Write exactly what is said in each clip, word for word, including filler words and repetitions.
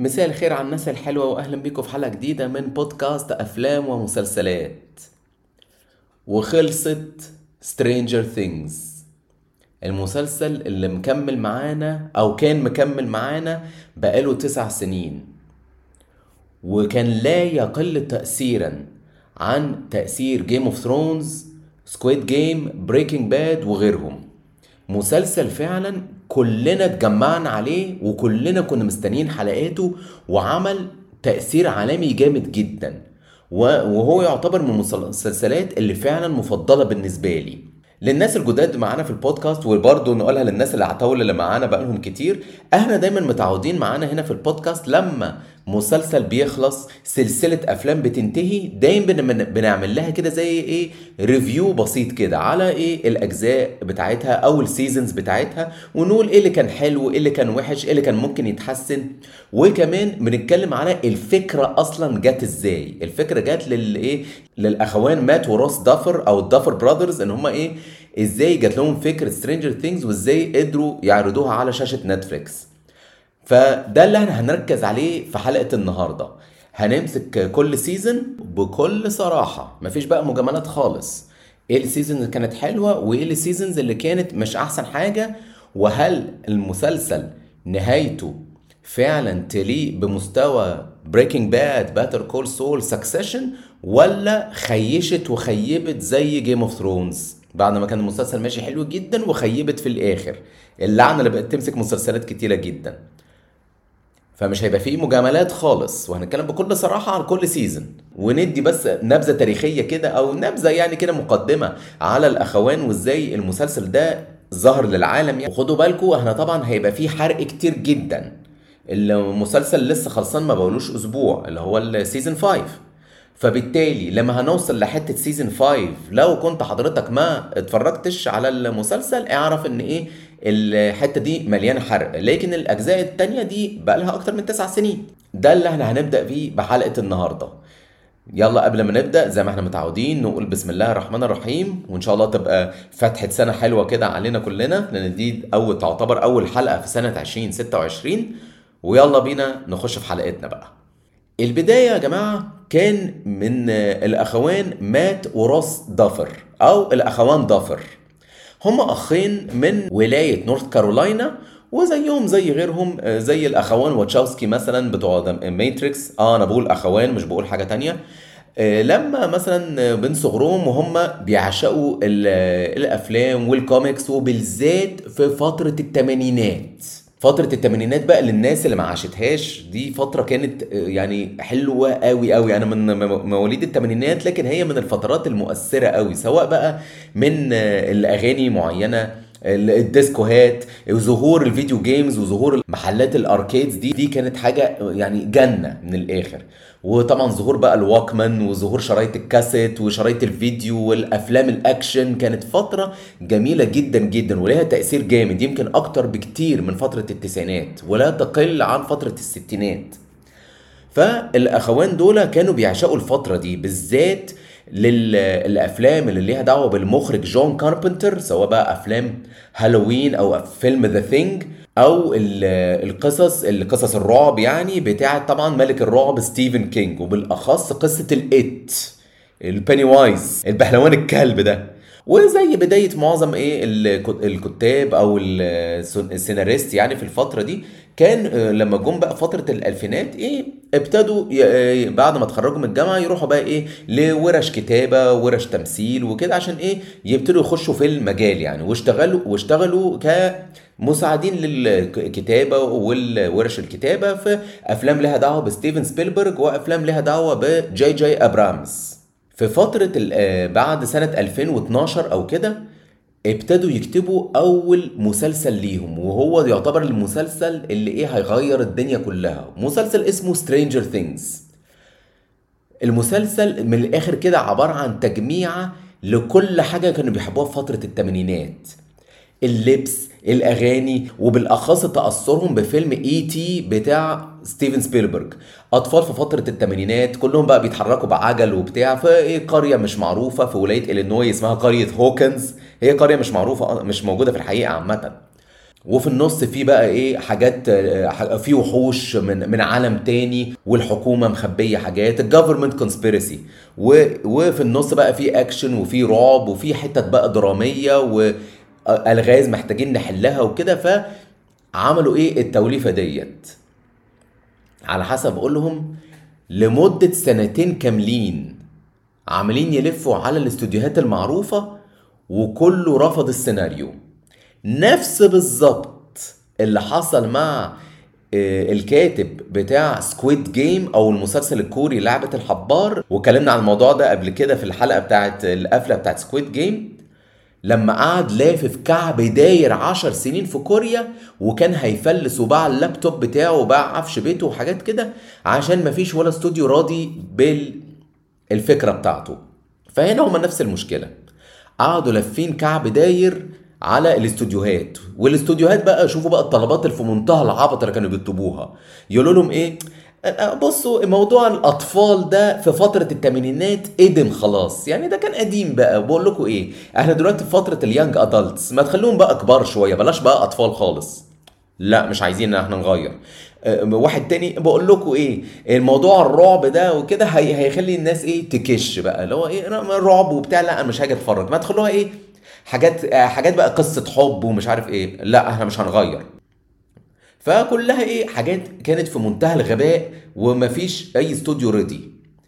مساء الخير على الناس الحلوة وأهلا بيكم في حلقة جديدة من بودكاست أفلام ومسلسلات. وخلصت Stranger Things، المسلسل اللي مكمل معانا أو كان مكمل معانا بقاله تسع سنين، وكان لا يقل تأثيرا عن تأثير Game of Thrones، Squid Game، Breaking Bad وغيرهم. مسلسل فعلا كلنا اتجمعنا عليه وكلنا كنا مستنيين حلقاته، وعمل تأثير عالمي جامد جدا، وهو يعتبر من المسلسلات اللي فعلا مفضلة بالنسبة لي. للناس الجداد معانا في البودكاست، وبرضه نقولها للناس اللي عتاول اللي معانا بقالهم كتير، احنا دايما متعودين معانا هنا في البودكاست لما مسلسل بيخلص، سلسلة افلام بتنتهي، دايما بن- بنعمل لها كده زي ايه، ريفيو بسيط كده على ايه الاجزاء بتاعتها او السيزونز بتاعتها، ونقول ايه اللي كان حلو، ايه اللي كان وحش، ايه اللي كان ممكن يتحسن. وكمان بنتكلم على الفكرة اصلا جت ازاي. الفكرة جت للايه، للاخوان مات وروس دافر او الدافر براذرز، ان هما ايه، ازاي جات لهم فكرة سترينجر ثينجز وازاي قدروا يعرضوها على شاشة نتفليكس. فده اللي احنا هنركز عليه في حلقة النهاردة. هنمسك كل سيزن بكل صراحة، مفيش بقى مجاملات خالص. ايه السيزون اللي كانت حلوة وايه السيزونز اللي كانت مش احسن حاجة، وهل المسلسل نهايته فعلا تليق بمستوى بريكنج باد، باتر كول سول، سكسيشن، ولا خيشت وخيبت زي جيم اوف ثرونز بعد ما كان المسلسل ماشي حلو جدا وخيبت في الاخر، اللعنة اللي بقت تمسك مسلسلات كتيرة جدا. فمش هيبقى فيه مجاملات خالص، وهنتكلم بكل صراحة عن كل سيزن، وندي بس نبذة تاريخية كده او نبذة يعني كده مقدمة على الاخوان وازاي المسلسل ده ظهر للعالم يعني. وخدوا بالكم احنا طبعا هيبقى فيه حرق كتير جدا. المسلسل لسه خلصان ما بقولوش اسبوع، اللي هو السيزن خمسة. فبالتالي لما هنوصل لحتة سيزن خمسة، لو كنت حضرتك ما اتفرجتش على المسلسل اعرف ان ايه، الحتة دي مليانة حرق، لكن الاجزاء التانية دي بقى لها اكتر من تسع سنين. ده اللي احنا هنبدأ فيه بحلقة النهاردة. يلا قبل ما نبدأ زي ما احنا متعودين نقول بسم الله الرحمن الرحيم، وان شاء الله تبقى فتحة سنة حلوة كده علينا كلنا، لان دي اول تعتبر اول حلقة في سنة عشرين ستة وعشرين. ويلا بينا نخش في حلقتنا بقى. البداية يا جماعة كان من الأخوان مات وروس دافر أو الأخوان دافر. هم أخين من ولاية نورث كارولاينا، وزيهم زي غيرهم، زي الأخوان واتشاوسكي مثلا بتوع ماتريكس. اه أنا بقول أخوان مش بقول حاجة تانية. آه، لما مثلا بين صغرهم وهم بيعشقوا ال- الأفلام والكوميكس، وبالذات في فترة التمانينات. فترة التمانينات بقى للناس اللي ما عاشتهاش، دي فترة كانت آه، يعني حلوة قوي قوي. انا من م- مواليد التمانينات، لكن هي من الفترات المؤثرة قوي، سواء بقى من آه، الاغاني معينة، ال- الديسكوهات، وظهور الفيديو جيمز، وظهور محلات الاركيدز. دي دي كانت حاجة يعني جنة من الاخر. وطبعا ظهور بقى الواكمان، وظهور شرايط الكاسيت وشرايط الفيديو والافلام الاكشن. كانت فترة جميلة جدا جدا ولها تأثير جامد، يمكن اكتر بكتير من فترة التسعينات ولا تقل عن فترة الستينات. فالاخوان دول كانوا بيعشقوا الفترة دي بالذات للافلام اللي ليها دعوة بالمخرج جون كاربنتر، سواء بقى افلام هالوين او فيلم ذا ثينج، او ال- القصص القصص الرعب يعني بتاعه طبعا ملك الرعب ستيفن كينج، وبالاخص قصة الإت، البيني وايز، البهلوان الكلب ده. وزي بداية معظم ايه الك- الكتاب او السن- السيناريست يعني في الفترة دي، كان آه، لما جم بقى فترة الألفينات ايه، ابتدوا ي- آه، بعد ما اتخرجوا من الجامعة يروحوا بقى ايه لورش كتابة، ورش تمثيل وكده، عشان ايه يبتدوا يخشوا في المجال يعني، واشتغلوا واشتغلوا كمساعدين للكتابة والورش الكتابة في أفلام لها دعوة بستيفن سبيلبرج وأفلام لها دعوة بجاي جاي أبرامز. في فترة ال- آه، بعد سنة ألفين واتناشر أو كده، ابتدوا يكتبوا أول مسلسل ليهم، وهو يعتبر المسلسل اللي إيه هيغير الدنيا كلها، مسلسل اسمه Stranger Things. المسلسل من الآخر كده عبارة عن تجميعة لكل حاجة كانوا بيحبوها في فترة التمانينات: اللبس، الاغاني، وبالاخص تاثرهم بفيلم اي تي بتاع ستيفن سبيلبرج. اطفال في فتره الثمانينات كلهم بقى بيتحركوا بعجل وبتاع في إيه، قريه مش معروفه في ولايه الينوي اسمها قريه هوكنز. هي قريه مش معروفه، مش موجوده في الحقيقه عامه. وفي النص في بقى ايه حاجات، آه، ح- في وحوش من من عالم تاني، والحكومه مخبيه حاجات، الجفرمنت كونسبيرسي. وفي النص بقى في اكشن وفي رعب وفي حتت بقى دراميه والغاز محتاجين نحلها وكده. فعملوا ايه التوليفه ديت على حسب قولهم لمده سنتين كاملين، عاملين يلفوا على الاستوديوهات المعروفه، وكله رفض السيناريو. نفس بالظبط اللي حصل مع آه، الكاتب بتاع سكويد جيم او المسلسل الكوري لعبة الحبار، وكلمنا عن الموضوع ده قبل كده في الحلقة بتاعت القفلة بتاعت سكويد جيم. لما قعد لافف كعب داير عشر سنين في كوريا، وكان هيفلس وباع اللابتوب بتاعه وباع عفش بيته وحاجات كده، عشان مفيش ولا استوديو راضي بالفكرة بتاعته. فهنا هما نفس المشكلة، قعدوا لافين كعب داير على الاستوديوهات. والاستوديوهات بقى شوفوا بقى الطلبات اللي في منتهى العبط اللي كانوا بيطلبوها، يقولوا لهم ايه؟ أه، بصوا موضوع الاطفال ده في فتره الثمانينات قدم خلاص، يعني ده كان قديم بقى. بقول لكم ايه، احنا دلوقتي في فتره اليانج ادلتس، ما تخلوهم بقى كبار شويه، بلاش بقى اطفال خالص. لا مش عايزين احنا نغير. أه، واحد تاني بقول لكم ايه، الموضوع الرعب ده وكده هي هيخلي الناس ايه تكش بقى، اللي هو ايه رعب وبتاع، لا انا مش هاجي اتفرج. ما تخلوها ايه حاجات، آه، حاجات بقى قصة حب ومش عارف ايه، لا احنا مش هنغير. فكلها ايه حاجات كانت في منتهى الغباء، ومفيش اي استوديو رضي.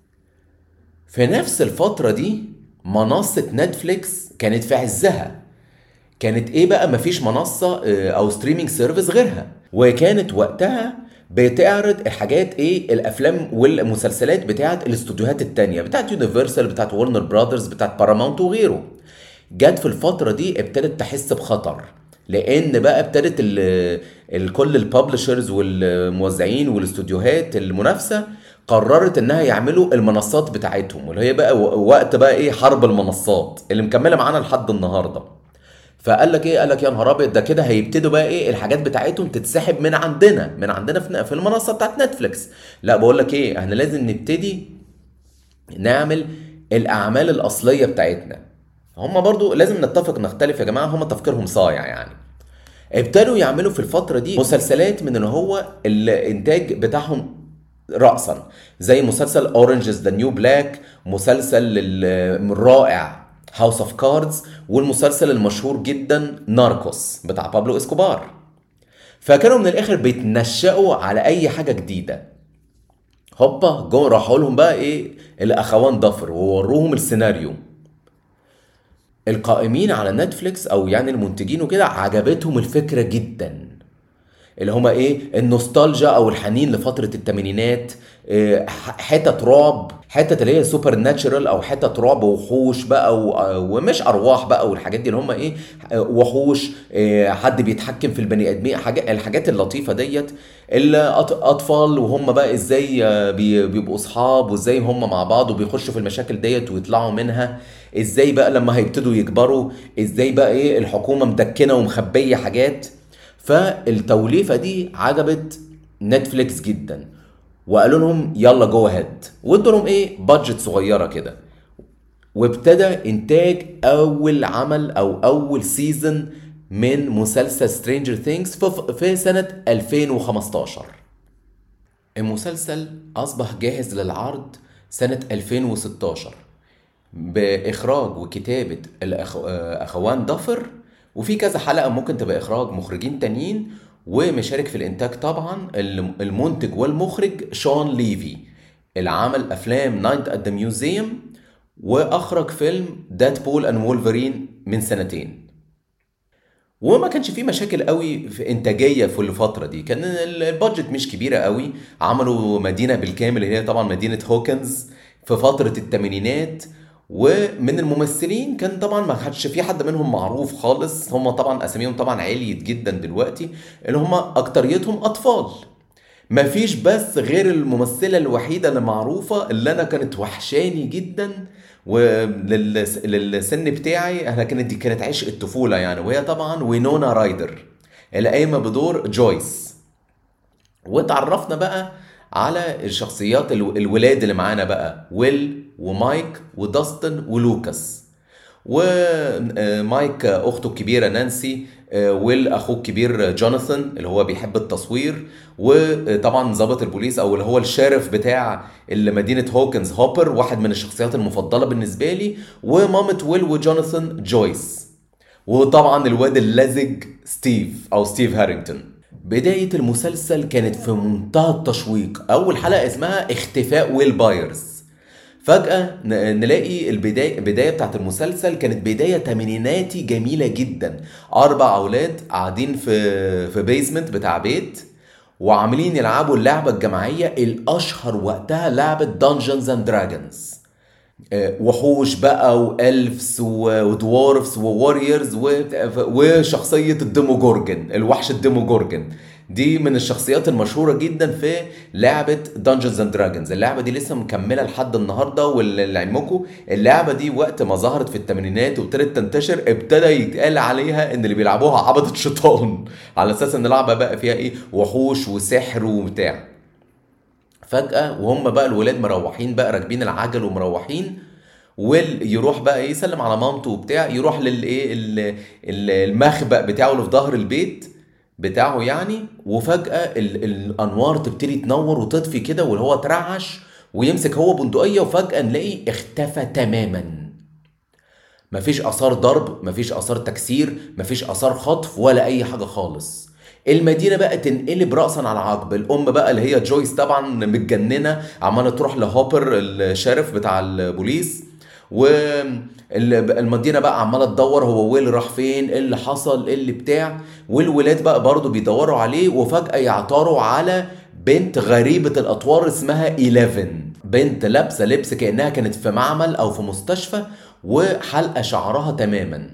في نفس الفترة دي منصة نتفليكس كانت في عزها. كانت ايه بقى، مفيش منصة آه، او ستريمينج سيرفيس غيرها، وكانت وقتها بتعرض الحاجات ايه الافلام والمسلسلات بتاعت الاستوديوهات التانية، بتاعت يونيفرسال، بتاعت ورنر براذرز، بتاعت باراماونت وغيره. جت في الفترة دي ابتدت تحس بخطر، لان بقى ابتدت ال ال- كل الببلشرز والموزعين والاستوديوهات المنافسة قررت انها يعملوا المنصات بتاعتهم، واللي هي بقى و- وقت بقى ايه حرب المنصات اللي مكملة معانا لحد النهاردة. فقال لك ايه، قال لك يا نهار ابيض، ده كده هيبتدوا بقى ايه الحاجات بتاعتهم تتسحب من عندنا من عندنا في في المنصة بتاعت نتفليكس. لا بقول لك ايه، احنا لازم نبتدي نعمل الاعمال الاصليه بتاعتنا. هم برضو لازم نتفق نختلف يا جماعه، هم تفكيرهم صايع يعني. ابتدوا يعملوا في الفتره دي مسلسلات من ان هو الانتاج بتاعهم رأسا، زي مسلسل اورنج از ذا نيو بلاك، مسلسل ال- الرائع هاوس اوف كاردز، والمسلسل المشهور جدا ناركوس بتاع بابلو اسكوبار. فكانوا من الاخر بيتنشأوا على اي حاجه جديده. هوبا جو راحوا لهم بقى ايه الاخوان ضفر ووروهم السيناريو. القائمين على نتفليكس او يعني المنتجين وكده عجبتهم الفكره جدا، اللي هما ايه النوستالجيا او الحنين لفتره الثمانينات. إيه، ح- حتت رعب، حتت اللي هي سوبر ناتشرال، او حتت رعب وحوش بقى و- ومش ارواح بقى، والحاجات دي اللي هما ايه وحوش، إيه، حد بيتحكم في البني ادمين، حاجات الحاجات اللطيفه ديت. الاطفال وهم بقى ازاي آه، بي- بيبقوا اصحاب، وازاي هم مع بعض وبيخشوا في المشاكل ديت ويطلعوا منها. ازاي بقى لما هيبتدوا يكبروا، ازاي بقى ايه الحكومه مدكنه ومخبيه حاجات. فالتوليفه دي عجبت نتفليكس جدا، وقالوا لهم يلا جو هيد، وادوا لهم ايه بادجت صغيره كده. وابتدى انتاج اول عمل او اول سيزون من مسلسل سترينجر ثينجز في في سنه ألفين وخمستاشر. المسلسل اصبح جاهز للعرض سنه ألفين وستاشر، باخراج وكتابه الأخ... اخوان ضفر، وفي كذا حلقه ممكن تبقى اخراج مخرجين تانيين. ومشارك في الانتاج طبعا المنتج والمخرج شون ليفي، اللي عمل افلام نايت ات ذا ميوزيوم، واخرج فيلم داد بول اند وولفرين من سنتين. وما كانش فيه مشاكل قوي في انتاجيه في الفتره دي، كان ال- البادجت مش كبيره قوي. عملوا مدينه بالكامل اللي هي طبعا مدينه هوكنز في فتره الثمانينات. ومن الممثلين كان طبعا ما كانش في حد منهم معروف خالص، هم طبعا اساميهم طبعا عليت جدا دلوقتي، اللي هم اكتريتهم اطفال. مفيش بس غير الممثلة الوحيدة اللي معروفة اللي أنا كانت وحشاني جدا وللسن بتاعي، أنا كانت دي كانت عشق الطفولة يعني، وهي طبعا وينونا رايدر اللي قايمة بدور جويس. واتعرفنا بقى على الشخصيات الو- الولاد اللي معانا بقى، ويل ومايك وداستن ولوكاس. ومايك اخته الكبيره نانسي، ويل اخوه الكبير جوناثان اللي هو بيحب التصوير، وطبعا ضابط البوليس او اللي هو الشeriff بتاع مدينه هوكنز هوبر، واحد من الشخصيات المفضله بالنسبه لي، ومامة ويل وجوناثان جويس، وطبعا الواد اللزج ستيف او ستيف هارينغتون. بداية المسلسل كانت في منتهى التشويق. أول حلقة اسمها اختفاء ويل بايرز. فجأة نلاقي البداية البداية بتاعت المسلسل كانت بداية تمانيناتي جميلة جدا. أربع أولاد قاعدين في في بيزمنت بتاع بيت، وعاملين يلعبوا اللعبة الجماعية الأشهر وقتها، لعبة دانجنز اند دراجونز. وحوش بقى والفس ودوارفز ووريرز وشخصية الديموجورجن، الوحش الديموجورجن دي من الشخصيات المشهورة جدا في لعبة دانجنز اند دراجونز. اللعبة دي لسه مكملة لحد النهاردة، ولعلمكم اللعبة دي وقت ما ظهرت في الثمانينات وابتدت تنتشر ابتدى يتقال عليها ان اللي بيلعبوها عبدة شيطان، على اساس ان اللعبة بقى فيها ايه وحوش وسحر وبتاع. فجأة وهم بقى الولاد مروحين بقى راكبين العجل ومروحين، ويروح بقى ايه يسلم على مامته وبتاع، يروح للايه المخبأ بتاعه اللي في ظهر البيت بتاعه يعني. وفجأة ال- الانوار تبتدي تنور وتطفي كده، واللي هو ترعش ويمسك هو بندقية، وفجأة نلاقي اختفى تماما. مفيش اثار ضرب، مفيش اثار تكسير، مفيش اثار خطف ولا اي حاجه خالص. المدينه بقى تنقلب راسا على عقب. الام بقى اللي هي جويس طبعا متجننه، عماله تروح لهوبر الشeriff بتاع البوليس، والمدينه بقى عماله تدور هو ويل راح فين، ايه اللي حصل، ايه اللي بتاع. والولاد بقى برضو بيدوروا عليه، وفجاه يعثروا على بنت غريبه الاطوار اسمها إحداشر. بنت لابسه لبس كانها كانت في معمل او في مستشفى، وحلقه شعرها تماما.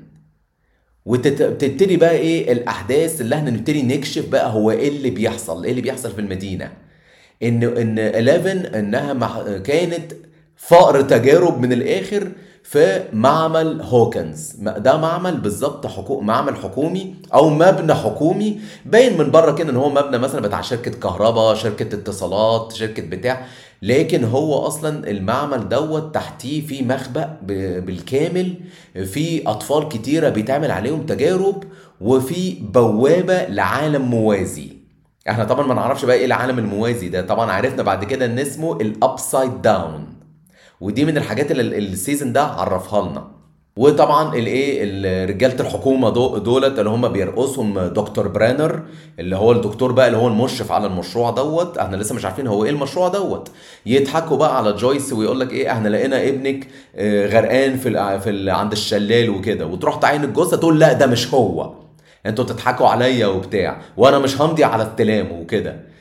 وتبتدي بقى ايه الاحداث اللي احنا نبتدي نكشف بقى هو ايه اللي بيحصل، ايه اللي بيحصل في المدينه. ان ان إحداشر انها مح... كانت فقر تجارب من الاخر في معمل هوكنز. ده معمل بالظبط حكو... معمل حكومي او مبنى حكومي، باين من بره كده ان هو مبنى مثلا بتاع شركه كهرباء، شركه اتصالات، شركه بتاع، لكن هو اصلا المعمل دوت تحتيه في مخبأ ب... بالكامل، في اطفال كتيره بيتعمل عليهم تجارب، وفي بوابه لعالم موازي. احنا طبعا ما نعرفش بقى ايه العالم الموازي ده، طبعا عرفنا بعد كده ان اسمه الابسايد داون، ودي من الحاجات اللي السيزون ده عرفها لنا. وطبعا الايه رجاله الحكومه دو- دولت اللي هم بيرقصهم دكتور برانر، اللي هو الدكتور بقى اللي هو المشرف على المشروع دوت. احنا لسه مش عارفين هو ايه المشروع دوت. يضحكوا بقى على جويس ويقول لك ايه احنا لقينا ابنك آه، غرقان في ال في ال عند الشلال وكده، وتروح تعين الجثه تقول لا ده مش هو، انتوا بتضحكوا عليا وبتاع، وانا مش همضي على استلامه وكده.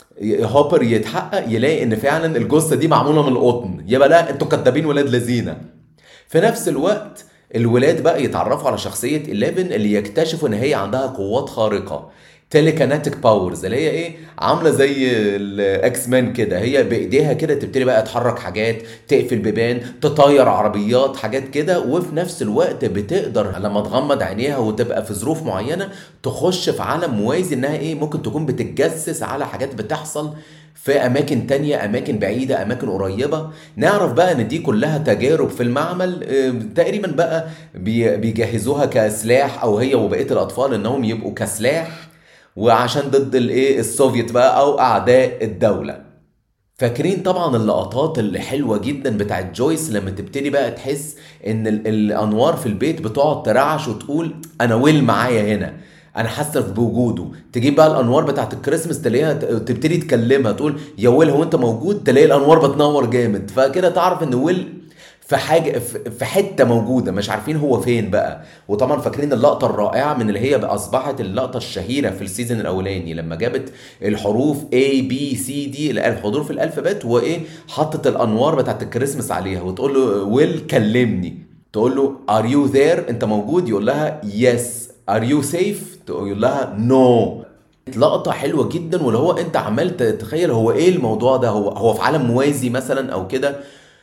هوبر يتحقق يلاقي ان فعلا الجثه دي معموله من القطن، يبقى لا انتوا كدابين ولاد لذينه. في نفس الوقت الولاد بقى يتعرفوا على شخصيه إحداشر اللي يكتشفوا ان هي عندها قوات خارقه، تيليكاناتيك باورز، اللي هي ايه عامله زي الاكس مان كده. هي بايديها كده تبتدي بقى تحرك حاجات، تقفل بيبان، تطير عربيات، حاجات كده. وفي نفس الوقت بتقدر لما تغمض عينيها وتبقى في ظروف معينه تخش في عالم موازي، انها ايه ممكن تكون بتتجسس على حاجات بتحصل في اماكن تانية، اماكن بعيدة، اماكن قريبة. نعرف بقى ان دي كلها تجارب في المعمل، آه، تقريبا بقى بي- بيجهزوها كسلاح، او هي وبقية الاطفال انهم يبقوا كسلاح، وعشان ضد الايه السوفيت بقى او اعداء الدولة. فاكرين طبعا اللقطات اللي حلوة جدا بتاعت جويس لما تبتدي بقى تحس ان ال- الانوار في البيت بتقعد ترعش وتقول انا ويل معايا هنا، انا حاسه بوجوده. تجيب بقى الانوار بتاعت الكريسماس تلاقيها ت- تبتدي تكلمها تقول يا ويل هو انت موجود، تلاقي الانوار بتنور جامد، فكده تعرف ان ويل في حاجه في في حته موجوده، مش عارفين هو فين بقى. وطبعا فاكرين اللقطه الرائعه من اللي هي بقى اصبحت اللقطه الشهيره في السيزون الاولاني، لما جابت الحروف A B C D الحروف الالفابet، وايه حطت الانوار بتاعت الكريسماس عليها، وتقول له ويل كلمني، تقول له ار يو ذير انت موجود، يقول لها يس. ار يو سيف، تقول لها نو. لقطة حلوة جدا، واللي هو انت عمال تتخيل هو ايه الموضوع ده، هو هو في عالم موازي مثلا او كده.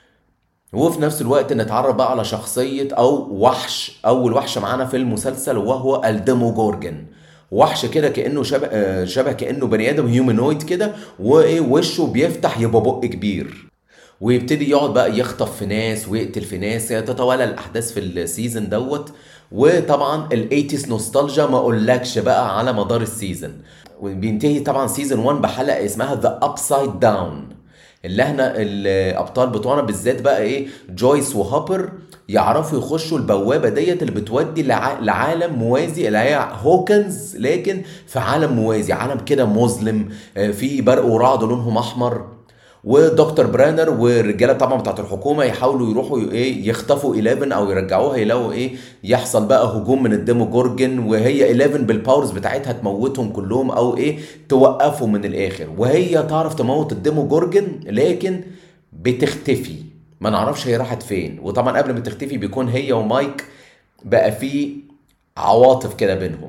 وفي نفس الوقت نتعرف بقى على شخصية أو وحش، أول وحش معانا في المسلسل وهو الديموجورجن. وحش كده كأنه شبه آه، شبه كأنه بني آدم هيومانويد كده، وإيه وشه بيفتح يبقى بق كبير، ويبتدي يقعد بقى يخطف في ناس ويقتل في ناس. تتوالى الاحداث في السيزون دوت. وطبعا الايتيز نوستالجيا ما اقولكش بقى على مدار السيزون. وبينتهي طبعا سيزون واحد بحلقه اسمها ذا ابسايد داون، اللي احنا الابطال بتوعنا بالذات بقى ايه، جويس وهوبر، يعرفوا يخشوا البوابه ديت اللي بتودي لع- لعالم موازي اللي هي هوكنز، لكن في عالم موازي، عالم كده مظلم، آه، فيه برق ورعد لونهم احمر. ودكتور برانر والرجاله طبعا بتاعت الحكومه يحاولوا يروحوا ايه يخطفوا إحداشر او يرجعوها، يلاقوا ايه يحصل بقى هجوم من الديموجورجن، وهي إحداشر بالباورز بتاعتها تموتهم كلهم او ايه توقفهم من الاخر. وهي تعرف تموت الديموجورجن لكن بتختفي، ما نعرفش هي راحت فين. وطبعا قبل ما تختفي بيكون هي ومايك بقى في عواطف كده بينهم.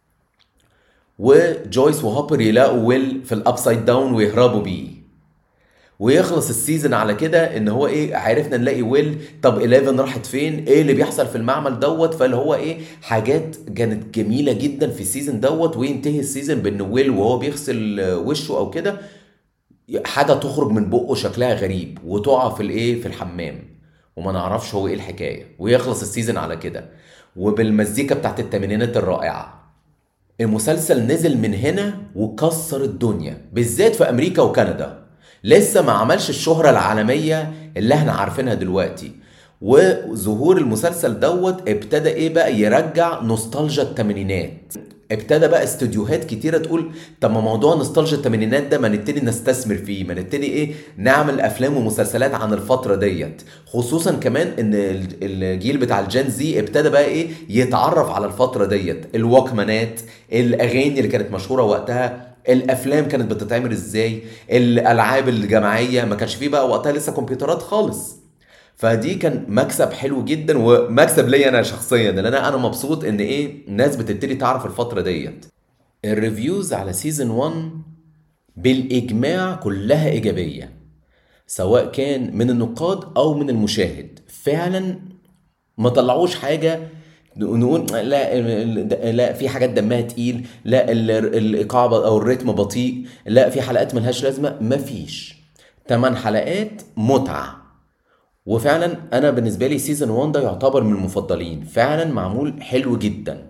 وجويس وهوبر يلاقوا ويل في الابسايد داون ويهربوا بيه، ويخلص السيزون على كده ان هو ايه عرفنا نلاقي ويل. طب إحداشر راحت فين؟ ايه اللي بيحصل في المعمل دوت؟ فاللي هو ايه حاجات كانت جميله جدا في السيزون دوت. وينتهي السيزون بان ويل وهو بيغسل وشه او كده حاجه تخرج من بقه شكلها غريب وتقع في الايه في الحمام، وما نعرفش هو ايه الحكايه. ويخلص السيزون على كده وبالمزيكا بتاعت الثمانينات الرائعه. المسلسل نزل من هنا وكسر الدنيا بالذات في امريكا وكندا. لسه ما عملش الشهرة العالمية اللي احنا عارفينها دلوقتي. وظهور المسلسل دوت ابتدى ايه بقى يرجع نوستالجيا الثمانينات. ابتدى بقى استوديوهات كتيرة تقول طب ما موضوع نوستالجيا الثمانينات ده ما نبتدي نستثمر فيه، ما نبتدي ايه نعمل افلام ومسلسلات عن الفترة ديت. خصوصا كمان ان الجيل بتاع الجين زي ابتدى بقى ايه يتعرف على الفترة ديت، الوكمانات، الاغاني اللي كانت مشهورة وقتها، الافلام كانت بتتعمل ازاي، الالعاب الجماعيه. ما كانش فيه بقى وقتها لسه كمبيوترات خالص. فدي كان مكسب حلو جدا ومكسب ليا انا شخصيا، لان انا انا مبسوط ان ايه الناس بتبتدي تعرف الفتره ديت. الريفيوز على سيزون واحد بالاجماع كلها ايجابيه، سواء كان من النقاد او من المشاهد. فعلا ما طلعوش حاجه نقول لا لا في حاجات دمها تقيل، لا ال- الايقاع ب- او الريتم بطيء، لا في حلقات ملهاش لازمه. مفيش. تمن حلقات متعه. وفعلا انا بالنسبه لي سيزون واحد ده يعتبر من المفضلين، فعلا معمول حلو جدا.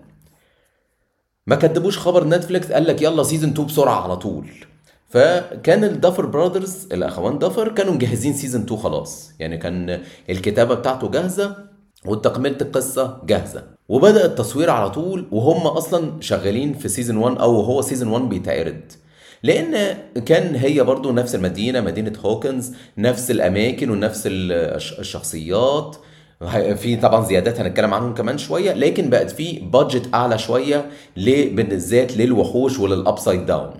ما كدبوش خبر نتفليكس قال لك يلا سيزون اتنين بسرعه على طول. فكان الدافر برادرز الاخوان دافر كانوا مجهزين سيزون اتنين خلاص، يعني كان الكتابه بتاعته جاهزه وتكمله القصه جاهزه. وبدأ التصوير على طول وهم اصلا شغالين في سيزون واحد، او هو سيزون واحد بيتعرض. لان كان هي برضو نفس المدينه، مدينه هوكنز، نفس الاماكن ونفس الش- الشخصيات. في طبعا زيادات هنتكلم عنهم كمان شويه، لكن بقت في بادجت اعلى شويه ل- بالذات للوحوش وللابسايد داون.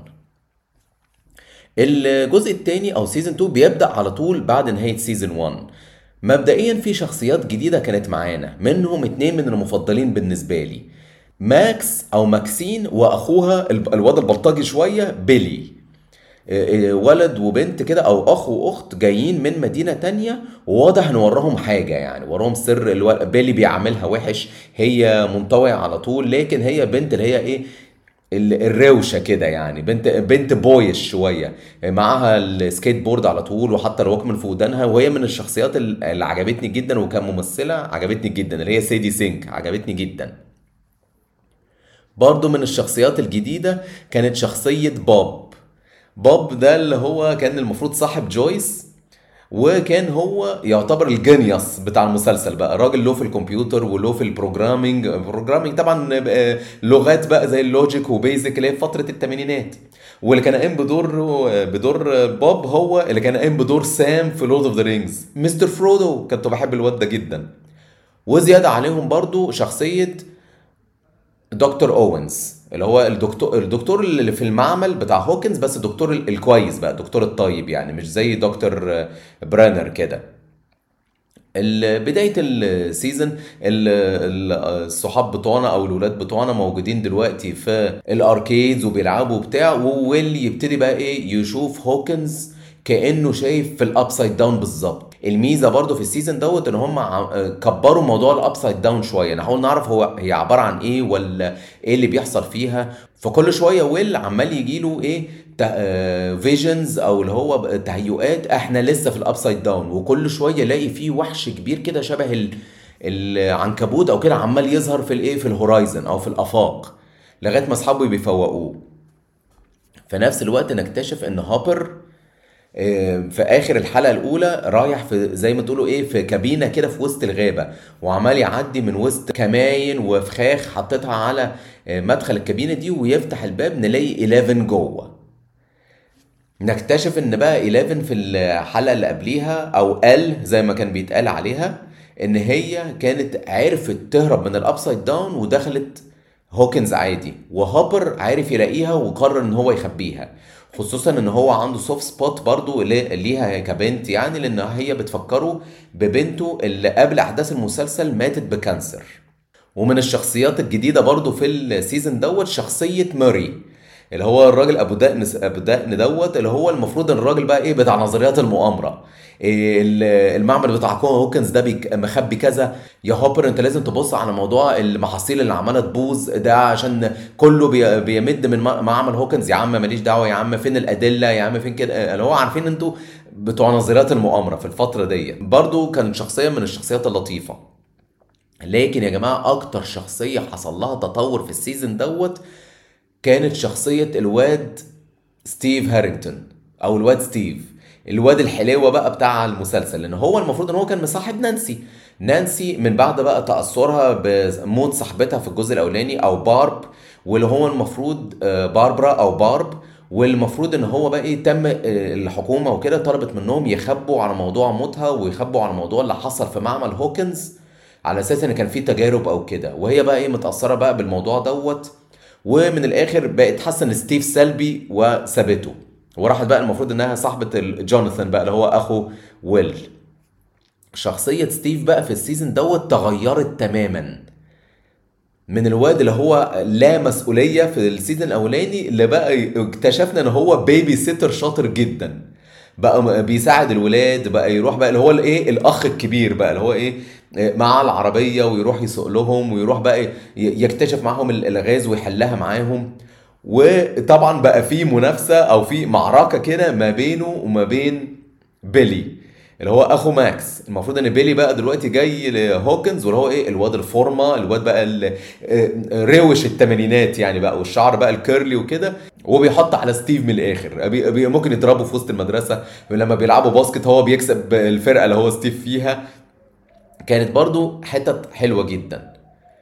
الجزء الثاني او سيزون اتنين بيبدأ على طول بعد نهاية سيزون واحد. مبدئيا في شخصيات جديدة كانت معانا، منهم اتنين من المفضلين بالنسبة لي، ماكس او ماكسين واخوها الب- الواد البلطجي شوية بيلي. إيه إيه، ولد وبنت كده او اخ واخت جايين من مدينة تانية، وواضح ان وراهم حاجة، يعني وراهم سر. الو... بيلي بيعملها وحش، هي منطوية على طول، لكن هي بنت اللي هي ايه ال- الروشه كده، يعني بنت بنت بويش شويه، معاها السكيت بورد على طول وحاطه الوكمان في ودانها. وهي من الشخصيات ال- اللي عجبتني جدا، وكممثله عجبتني جدا، اللي هي سيدي سينك عجبتني جدا. برضو من الشخصيات الجديده كانت شخصيه بوب. بوب ده اللي هو كان المفروض صاحب جويس، وكان هو يعتبر الجينيوس بتاع المسلسل بقى. راجل له في الكمبيوتر وله في البروجرامينج. بروجرامينج طبعا بقى لغات بقى زي اللوجيك وبيزك اللي هي في فترة الثمانينات. واللي كان قايم بدور بدور بوب هو اللي كان قايم بدور سام في لورد اوف ذا رينجز، مستر فرودو. كنت بحب الواد ده جدا. وزيادة عليهم برضو شخصية دكتور اوينز، اللي هو الدكتور الدكتور اللي في المعمل بتاع هوكنز، بس الدكتور ال- الكويس بقى، الدكتور الطيب، يعني مش زي دكتور آه، برانر كده. ال- بداية السيزون ال- ال- الصحاب بتوعنا او الولاد بتوعنا موجودين دلوقتي في الاركيدز وبيلعبوا بتاع، وويل يبتدي بقى ايه يشوف هوكنز كأنه شايف في الابسايد داون بالظبط. الميزه برضو في السيزون دوت ان هم ع- كبروا موضوع الابسايد داون شويه، نحاول نعرف هو هي عباره عن ايه ولا ايه اللي بيحصل فيها. فكل شويه ويل عمال يجي له ايه فيجنز او اللي هو ب- تهيؤات احنا لسه في الابسايد داون، وكل شويه يلاقي فيه وحش كبير كده شبه ال- العنكبوت او كده عمال يظهر في الايه في الهورايزن او في الافاق، لغايه ما اصحابه بيفوقوه. في نفس الوقت نكتشف ان هوبر آه، في اخر الحلقه الاولى رايح في زي ما تقولوا ايه في كابينه كده في وسط الغابه، وعمال يعدي من وسط كماين وفخاخ حطيتها على آه، مدخل الكابينه دي، ويفتح الباب نلاقي إحداشر جوه. نكتشف ان بقى إحداشر في الحلقه اللي قبليها او ال زي ما كان بيتقال عليها ان هي كانت عرفت تهرب من الابسايد داون ودخلت هوكنز عادي، وهوبر عارف يلاقيها وقرر ان هو يخبيها، خصوصا ان هو عنده سوفت سبوت برضو لي- ليها كبنت، يعني لان هي بتفكره ببنته اللي قبل احداث المسلسل ماتت بكانسر. ومن الشخصيات الجديدة برضو في السيزون دوت شخصية موري، اللي هو الراجل ابو دقن ابو دقن دوت، اللي هو المفروض ان الراجل بقى ايه بتاع نظريات المؤامره. إيه ال- المعمل بتاع كون هوكنز ده بيك- مخبي كذا، يا هوبر انت لازم تبص على موضوع المحاصيل اللي عماله تبوظ ده عشان كله بي- بيمد من م- معمل هوكنز، يا عم ماليش دعوه، يا عم فين الادله، يا عم فين كده، اللي هو عارفين انتوا بتوع نظريات المؤامره في الفتره دي. برضو كانت شخصيه من الشخصيات اللطيفه. لكن يا جماعه اكتر شخصيه حصل لها تطور في السيزون دوت كانت شخصيه الواد ستيف هارينجتون، او الواد ستيف، الواد الحليوه بقى بتاع المسلسل، لان هو المفروض ان هو كان مصاحب نانسي. نانسي من بعد بقى تأثرها بموت صاحبتها في الجزء الاولاني او بارب، واللي هو المفروض آه، باربرا او بارب، والمفروض ان هو بقى ايه تم آه، الحكومه وكده طلبت منهم يخبوا على موضوع موتها ويخبوا على الموضوع اللي حصل في معمل هوكنز، على اساس ان كان في تجارب او كده، وهي بقى ايه متاثره بقى بالموضوع دوت. ومن الاخر بقت حاسه ان ستيف سلبي وسابته، وراحت بقى المفروض انها صاحبه ال- جوناثان بقى اللي هو اخو ويل. شخصيه ستيف بقى في السيزون دوت تغيرت تماما، من الواد اللي هو لا مسؤوليه في السيزون الاولاني اللي بقى اكتشفنا ان هو بيبي سيتر شاطر جدا، بقى م- بيساعد الولاد، بقى يروح بقى اللي هو الايه الاخ الكبير بقى اللي هو ايه إيه، مع العربيه ويروح يسوق لهم ويروح بقى ي- يكتشف معاهم ال- الغاز ويحلها معاهم. وطبعا بقى في منافسه او في معركه كده ما بينه وما بين بيلي اللي هو اخو ماكس. المفروض ان بيلي بقى دلوقتي جاي لهوكنز واللي هو ايه الواد الفورمه، الواد بقى ال- آه، روش الثمانينات يعني بقى، والشعر بقى الكيرلي وكده، وبيحط على ستيف من الاخر، بي بي- ممكن يضربه في وسط المدرسه لما بيلعبوا باسكت هو بيكسب الفرقه اللي هو ستيف فيها. كانت برضو حتت حلوه جدا.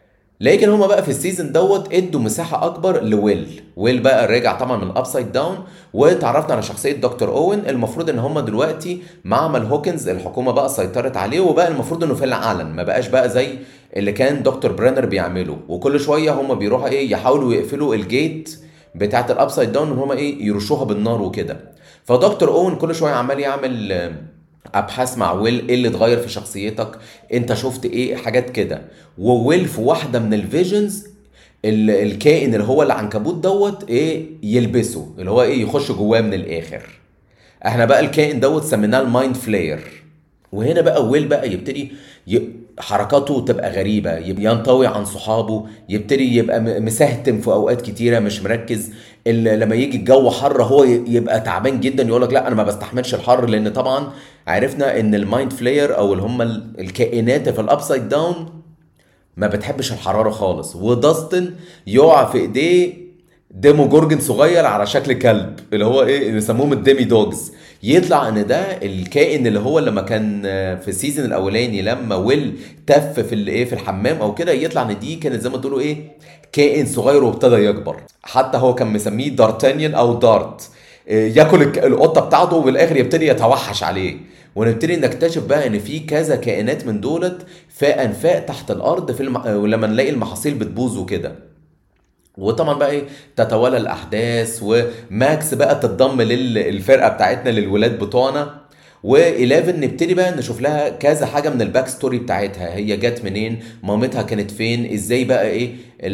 لكن هما بقى في السيزون دوت ادوا مساحه اكبر لويل. ويل بقى رجع طبعا من الابسايد داون، واتعرفنا على شخصيه دكتور اوين. المفروض ان هما دلوقتي معمل هوكنز الحكومه بقى سيطرت عليه، وبقى المفروض انه في العلن، ما بقاش بقى زي اللي كان دكتور برينر بيعمله، وكل شويه هما بيروحوا ايه يحاولوا يقفلوا الجيت بتاعه الابسايد داون ان هما ايه يرشوها بالنار وكده. فدكتور اوين كل شويه عمال يعمل آه، ابحاث مع ويل، ايه اللي اتغير في شخصيتك، انت شفت ايه، حاجات كده. وويل في واحده من الفيجنز ال- الكائن اللي هو العنكبوت دوت ايه يلبسه، اللي هو ايه يخش جواه من الاخر. احنا بقى الكائن دوت سميناه المايند فلاير. وهنا بقى ويل بقى يبتدي ي... حركاته تبقى غريبة، يبقى ينطوي عن صحابه، يبتدي يبقى م- مسهتم في أوقات كتيرة مش مركز. ال... لما يجي الجو حر هو ي- يبقى تعبان جدا، يقولك لا أنا ما بستحملش الحر، لأن طبعا عرفنا إن المايند فلاير أو اللي هم ال- الكائنات في الأبسايد داون ما بتحبش الحرارة خالص. وداستن يقع في ايديه ديمو جورجن صغير على شكل كلب، اللي هو ايه بيسموهم الديمي دوجز. يطلع ان ده الكائن اللي هو لما كان في السيزون الاولاني لما ويل تف في الايه في الحمام او كده، يطلع ان دي كانت زي ما تقولوا ايه كائن صغير وابتدى يكبر. حتى هو كان مسميه دارتانيان او دارت، إيه، ياكل الك- القطه بتاعته وفي الاخر يبتدي يتوحش عليه. ونبتدي نكتشف بقى ان في كذا كائنات من دولت في انفاق تحت الارض في الم... ولما نلاقي المحاصيل بتبوظ وكده. وطبعا بقى ايه تتوالى الاحداث، وماكس بقى تتضم للفرقه بتاعتنا للولاد بتوعنا. و11 نبتدي بقى نشوف لها كذا حاجه من الباك ستوري بتاعتها، هي جت منين، مامتها كانت فين، ازاي بقى ايه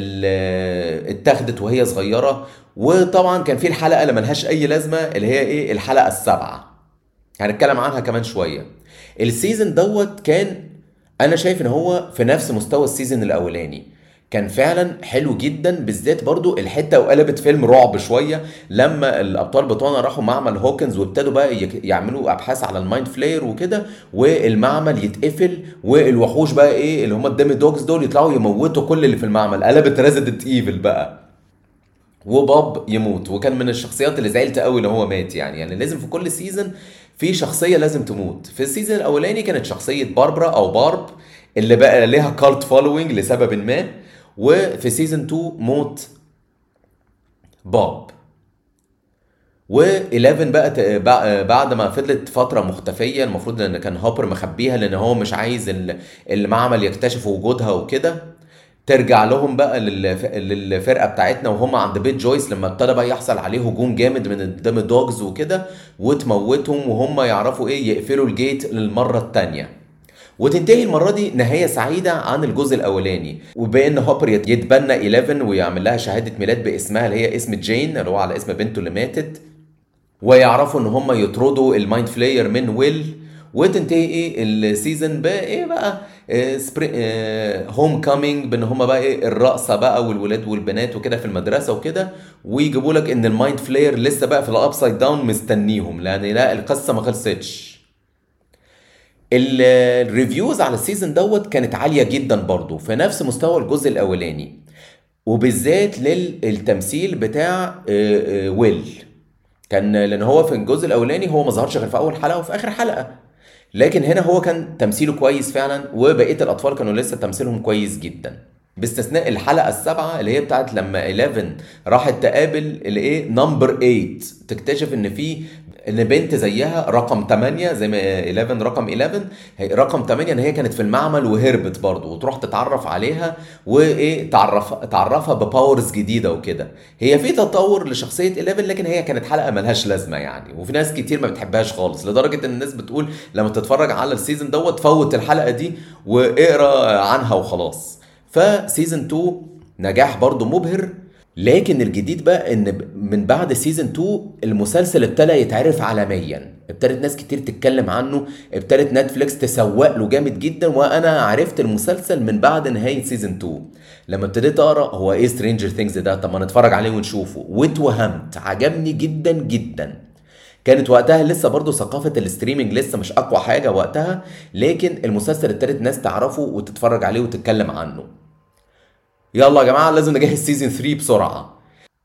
ال- اتاخدت وهي صغيره. وطبعا كان في الحلقه اللي ملهاش اي لازمه اللي هي ايه الحلقه السابعه، هنتكلم عنها كمان شويه. السيزون دوت كان انا شايف ان هو في نفس مستوى السيزون الاولاني، كان فعلا حلو جدا، بالذات برضو الحته وقلبت فيلم رعب شويه لما الابطال بتوعنا راحوا معمل هوكنز وابتدوا بقى يك- يعملوا ابحاث على المايند فلاير وكده، والمعمل يتقفل والوحوش بقى ايه اللي هم الديمي دوجز دول يطلعوا يموتوا كل اللي في المعمل، قلبت ريزيدنت ايفل بقى، وباب يموت. وكان من الشخصيات اللي زعلت قوي ان هو مات، يعني يعني لازم في كل سيزون في شخصيه لازم تموت. في السيزون الاولاني كانت شخصيه باربرا او بارب اللي بقى ليها كارت فولوينج لسبب ما، وفي سيزون اتنين موت باب. و11 بقى ت- بع- بعد ما فضلت فتره مختفيه، المفروض ان كان هوبر مخبيها لان هو مش عايز ال- المعمل يكتشف وجودها وكده، ترجع لهم بقى للف... للفرقه بتاعتنا وهم عند بيت جويس لما ابتدى بقى يحصل عليه هجوم جامد من قدام الدوجز وكده، وتموتهم وهم يعرفوا ايه يقفلوا الجيت للمره التانيه، وتنتهي المره دي نهايه سعيده عن الجزء الاولاني، وبان هوبر يت- يتبنى إحداشر ويعمل لها شهاده ميلاد باسمها اللي هي اسم جين اللي هو على اسم بنته اللي ماتت، ويعرفوا ان هم يطردوا المايند فلاير من ويل، وتنتهي ايه السيزون بقى ايه بقى إيه سبري... إيه هوم كامينج، بان هم بقى ايه الرقصه بقى والولاد والبنات وكده في المدرسه وكده، ويجيبوا لك ان المايند فلاير لسه بقى في الابسايد داون مستنيهم، لان لا القصه ما خلصتش. ال- الريفيوز على السيزون دوت كانت عاليه جدا برضو في نفس مستوى الجزء الاولاني، وبالذات للتمثيل بتاع آه، آه، ويل. كان لان هو في الجزء الاولاني هو ما ظهرش غير في اول حلقه وفي اخر حلقه، لكن هنا هو كان تمثيله كويس فعلا، وبقيه الاطفال كانوا لسه تمثيلهم كويس جدا، باستثناء الحلقه السابعه اللي هي بتاعت لما إحداشر راحت تقابل الايه نمبر تمانية، تكتشف ان في ان بنت زيها رقم تمانية زي ما إحداشر رقم إحداشر، هي رقم تمانية ان هي كانت في المعمل وهربت برضه، وتروح تتعرف عليها وايه تعرف تعرفها بباورز جديده وكده. هي في تطور لشخصيه إحداشر، لكن هي كانت حلقه ملهاش لازمه يعني، وفي ناس كتير ما بتحبهاش خالص، لدرجه ان الناس بتقول لما تتفرج على السيزون دوت فوت الحلقه دي واقرا عنها وخلاص. فسيزون اتنين نجاح برضه مبهر، لكن الجديد بقى ان من بعد سيزون اتنين المسلسل ابتدى يتعرف عالميا، ابتدت ناس كتير تتكلم عنه، ابتدت نتفليكس تسوق له جامد جدا، وانا عرفت المسلسل من بعد نهاية سيزون اتنين لما ابتديت اقرا هو ايه سترينجر ثينجز ده، طب ما نتفرج عليه ونشوفه، واتوهمت عجبني جدا جدا. كانت وقتها لسه برضو ثقافة الستريمينج لسه مش اقوى حاجة وقتها، لكن المسلسل ابتدت ناس تعرفه وتتفرج عليه وتتكلم عنه. يلا يا جماعة لازم نجهز سيزون تلاتة بسرعة.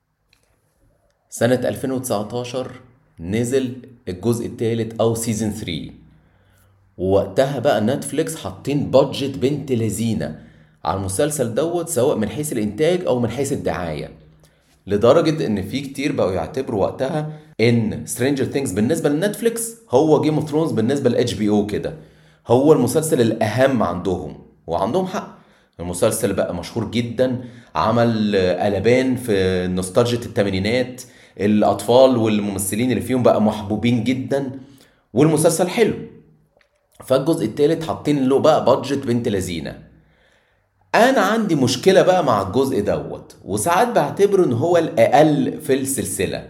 سنة ألفين وتسعتاشر نزل الجزء الثالث او سيزون تلاتة، ووقتها بقى نتفليكس حاطين بادجت بنت لذينة على المسلسل دوت، سواء من حيث الانتاج او من حيث الدعاية، لدرجة ان في كتير بقوا يعتبروا وقتها ان سترينجر ثينجز بالنسبة لنتفليكس هو جيم اوف ثرونز بالنسبة لاتش بي او كده، هو المسلسل الاهم عندهم، وعندهم حق. المسلسل بقى مشهور جدا، عمل آه، قلبان في نوستالجيا الثمانينات، الاطفال والممثلين اللي فيهم بقى محبوبين جدا، والمسلسل حلو. فالجزء التالت حاطين له بقى بادجت بنت لذينه. انا عندي مشكله بقى مع الجزء دوت، وساعات بعتبره ان هو الاقل في السلسله.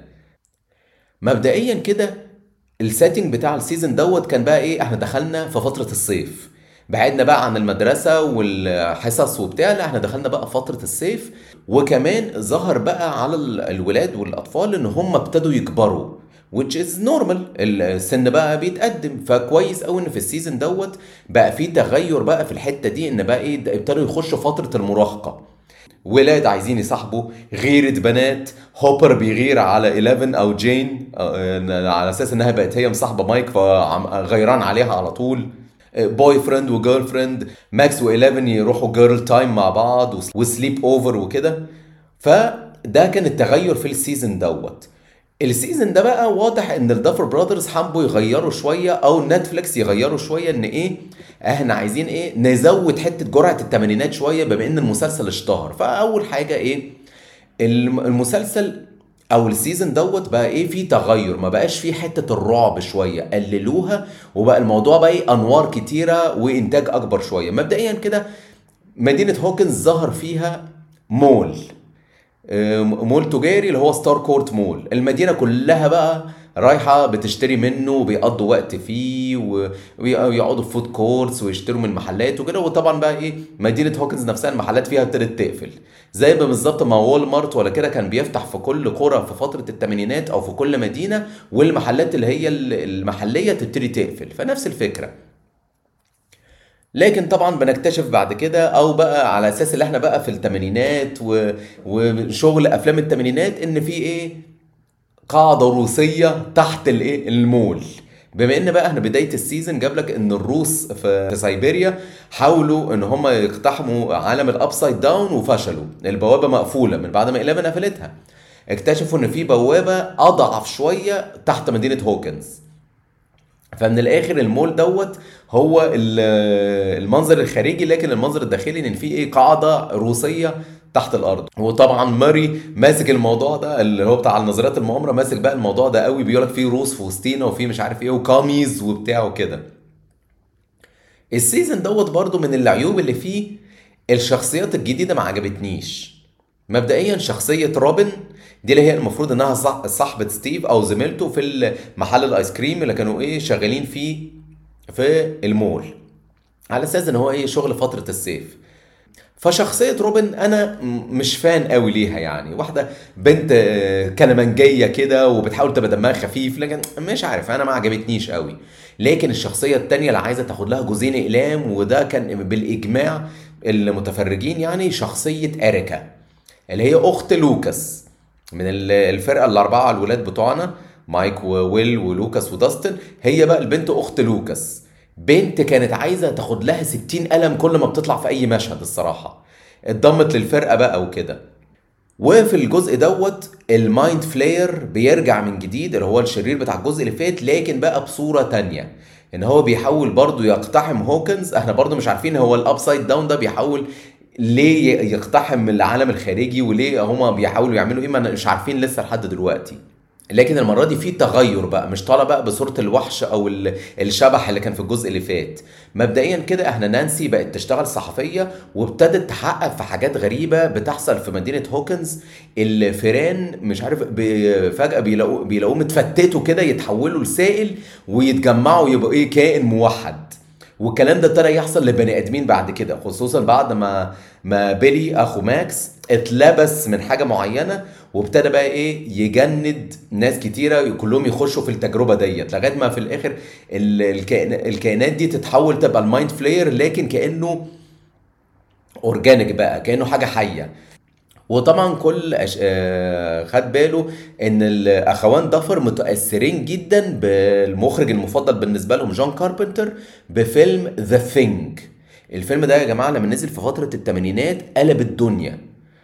مبدئيا كده السيتنج بتاع السيزون دوت كان بقى ايه، احنا دخلنا في فتره الصيف، بعدنا بقى عن المدرسه والحصص وبتاع، لا احنا دخلنا بقى فتره الصيف، وكمان ظهر بقى على ال- الولاد والاطفال ان هم ابتدوا يكبروا which is normal، السن بقى بيتقدم، فكويس قوي ان في السيزون دوت بقى في تغير بقى في الحته دي، ان بقى ايه ابتدوا يخشوا فتره المراهقه، ولاد عايزين يصاحبوا غيرة بنات، هوبر بيغير على إحداشر او جين آه، على اساس انها بقت هي مصاحبه مايك فغيران عليها على طول، بوي فريند وجيرل فريند، ماكس و11 يروحوا جيرل تايم مع بعض وسليب اوفر وكده. فده كان التغير في السيزون دوت. السيزون ده بقى واضح ان الدافر براذرز حبوا يغيروا شويه، او نتفليكس يغيروا شويه، ان ايه احنا عايزين ايه نزود حته جرعه الثمانينات شويه بما ان المسلسل اشتهر. فاول حاجه ايه الم- المسلسل او السيزون دوت بقى ايه فيه تغير، ما بقاش فيه حته الرعب شويه، قللوها، وبقى الموضوع بقى ايه انوار كتيره وانتاج اكبر شويه. مبدئيا كده مدينه هوكنز ظهر فيها مول، آه، مول تجاري اللي هو ستار كورت مول، المدينه كلها بقى رايحة بتشتري منه وبيقضوا وقت فيه و- ويقعدوا في فود كورتس ويشتروا من محلات وكده. وطبعا بقى ايه، مدينة هوكنز نفسها المحلات فيها ابتدت تقفل، زي ما بالظبط ما وول مارت ولا كده كان بيفتح في كل قرى في فترة الثمانينات او في كل مدينة، والمحلات اللي هي المحلية تبتدي تقفل، فنفس الفكرة. لكن طبعا بنكتشف بعد كده، او بقى على اساس اللي احنا بقى في الثمانينات و... وشغل افلام الثمانينات، ان في ايه، قاعدة روسية تحت الايه المول. بما ان بقى احنا بداية السيزون جاب لك ان الروس في في سيبيريا حاولوا ان هم يقتحموا عالم الابسايد داون وفشلوا، البوابة مقفولة من بعد ما إحداشر قفلتها. اكتشفوا ان في بوابة اضعف شوية تحت مدينة هوكنز. فمن الاخر المول دوت هو ال- المنظر الخارجي، لكن المنظر الداخلي ان في ايه، قاعده روسيه تحت الارض. وطبعا ماري ماسك الموضوع ده، اللي هو بتاع نظريات المؤامره، ماسك بقى الموضوع ده قوي، بيقول لك في روس في وسطينا وفي مش عارف ايه وكاميز وبتاع وكده. السيزون دوت برضو من العيوب اللي فيه الشخصيات الجديده ما عجبتنيش. مبدئيا شخصيه روبن دي اللي هي المفروض انها صح- صاحبه ستيف او زميلته في محل الايس كريم اللي كانوا ايه شغالين فيه في المول، على اساس ان هو ايه شغل فتره الصيف. فشخصية روبن أنا م- مش فان قوي ليها، يعني واحدة بنت آه، كلمنجية كده وبتحاول تبقى دمها خفيف، لكن مش عارف أنا ما عجبتنيش قوي. لكن الشخصية التانية اللي عايزة تاخد لها جوزين أقلام، وده كان بالإجماع المتفرجين، يعني شخصية أريكا اللي هي أخت لوكاس من ال- الفرقة الأربعة الولاد بتوعنا، مايك وويل ولوكاس وداستن. هي بقى البنت أخت لوكاس، بنت كانت عايزة تاخد لها ستين قلم كل ما بتطلع في أي مشهد الصراحة. اتضمت للفرقة بقى وكده. وفي الجزء دوت المايند فلاير بيرجع من جديد، اللي هو الشرير بتاع الجزء اللي فات، لكن بقى بصورة تانية، ان هو بيحاول برضو يقتحم هوكنز. احنا برضو مش عارفين هو الابسايد داون ده بيحاول ليه يقتحم العالم الخارجي، وليه هما بيحاولوا يعملوا ايه، ما مش عارفين لسه لحد دلوقتي. لكن المره دي في تغير بقى، مش طالع بقى بصوره الوحش او ال- الشبح اللي كان في الجزء اللي فات. مبدئيا كده احنا نانسي بقت تشتغل صحفيه، وابتدت تحقق في حاجات غريبه بتحصل في مدينه هوكنز. الفيران مش عارف بي- فجاه بيلاقوا بيلاقوه متفتتوا كده، يتحولوا لسائل ويتجمعوا يبقوا ايه، كائن موحد. والكلام ده ابتدى يحصل لبني ادمين بعد كده، خصوصا بعد ما ما بيلي اخو ماكس اتلبس من حاجه معينه، وابتدى بقى ايه يجند ناس كتيره كلهم يخشوا في التجربه ديت، لغايه ما في الاخر ال- الكائن الكائنات دي تتحول تبقى المايند فلاير، لكن كانه اورجانيك بقى، كانه حاجه حيه. وطبعا كل أش... آه، خد باله ان الاخوان دفر متاثرين جدا بالمخرج المفضل بالنسبه لهم جون كاربنتر بفيلم ذا ثينج. الفيلم ده يا جماعه لما نزل في فتره الثمانينات قلب الدنيا،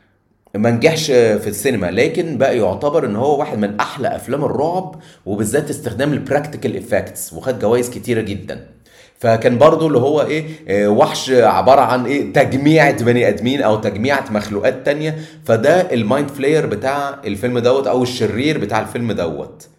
ما نجحش في السينما، لكن بقى يعتبر ان هو واحد من احلى افلام الرعب، وبالذات استخدام البراكتيكال افكتس، وخد جوائز كتيره جدا. فكان برضو اللي هو ايه آه، وحش عبارة عن ايه تجميعة بني ادمين او تجميعة مخلوقات تانية. فده المايند فلاير بتاع الفيلم دوت، او الشرير بتاع الفيلم دوت.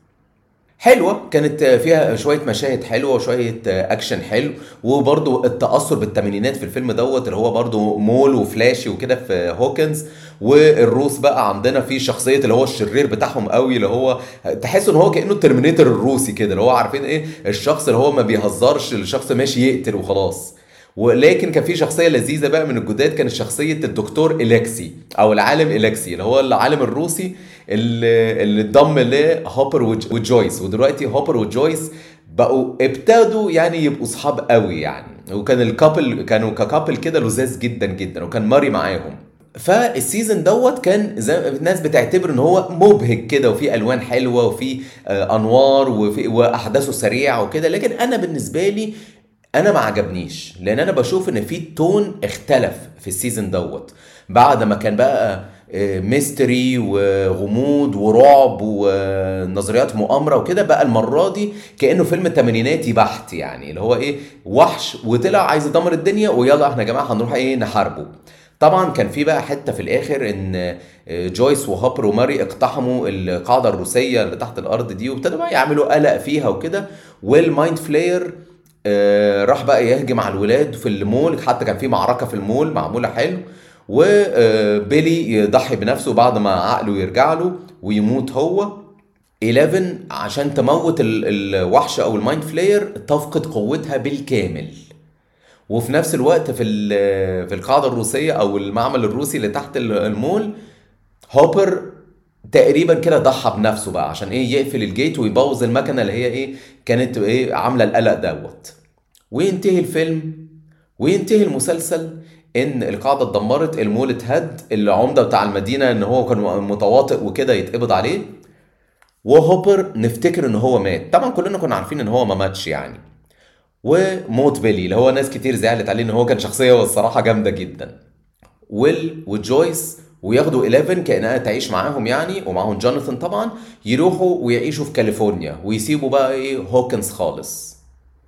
حلوة، كانت فيها شوية مشاهد حلوة وشوية أكشن حلو، وبرضو التأثر بالتمانينات في الفيلم دوت، اللي هو برضو مول وفلاشي وكده في هوكنز. والروس بقى عندنا في شخصية اللي هو الشرير بتاعهم قوي، اللي هو تحس ان هو كأنه الترمينيتور الروسي كده، اللي هو عارفين ايه الشخص اللي هو ما بيهزرش، الشخص ماشي يقتل وخلاص. ولكن كان في شخصيه لذيذه بقى من الجداد، كانت شخصيه الدكتور اليكسي او العالم اليكسي، اللي هو العالم الروسي اللي اللي اتضم لهوبر وج- وجويس. ودلوقتي هوبر وجويس بقوا ابتدوا يعني يبقوا صحاب قوي يعني، وكان الكابل كانوا ككابل كده لذاذ جدا جدا، وكان ماري معاهم. فالسيزون دوت كان زي الناس بتعتبر ان هو مبهج كده، وفي الوان حلوه، وفي آه، انوار، وفي واحداثه سريعه وكده. لكن انا بالنسبه لي انا ما عجبنيش، لان انا بشوف ان في تون اختلف في السيزون دوت. بعد ما كان بقى آه، ميستري وغموض ورعب ونظريات مؤامره وكده، بقى المره دي كانه فيلم تمانيناتي بحت، يعني اللي هو ايه وحش وطلع عايز يدمر الدنيا، ويلا احنا يا جماعه هنروح ايه نحاربه. طبعا كان في بقى حته في الاخر ان آه، جويس وهوبر وماري اقتحموا القاعده الروسيه اللي تحت الارض دي، وابتدوا بقى يعملوا قلق فيها وكده. والمايند فلاير آه، راح بقى يهجم على الولاد في المول، حتى كان في معركة في المول معمولة حلو. وبيلي يضحي بنفسه بعد ما عقله يرجع له ويموت هو. إليفن عشان تموت ال- الوحش او المايند فلاير تفقد قوتها بالكامل. وفي نفس الوقت في ال- في القاعده الروسيه او المعمل الروسي اللي تحت ال- المول، هوبر تقريبا كده ضحى بنفسه بقى عشان ايه يقفل الجيت ويبوظ المكنه اللي هي ايه كانت ايه عامله القلق دوت. وينتهي الفيلم وينتهي المسلسل ان القاعده اتدمرت، المول اتهد، العمده بتاع المدينه ان هو كان متواطئ وكده يتقبض عليه، وهوبر نفتكر ان هو مات. طبعا كلنا كنا عارفين ان هو ما ماتش يعني. وموت بيلي اللي هو ناس كتير زعلت عليه ان هو كان شخصيه والصراحه جامده جدا. ويل وجويس وياخدوا إليفن كأنها تعيش معاهم يعني، ومعاهم جوناثان طبعا، يروحوا ويعيشوا في كاليفورنيا ويسيبوا بقى ايه هوكنز خالص.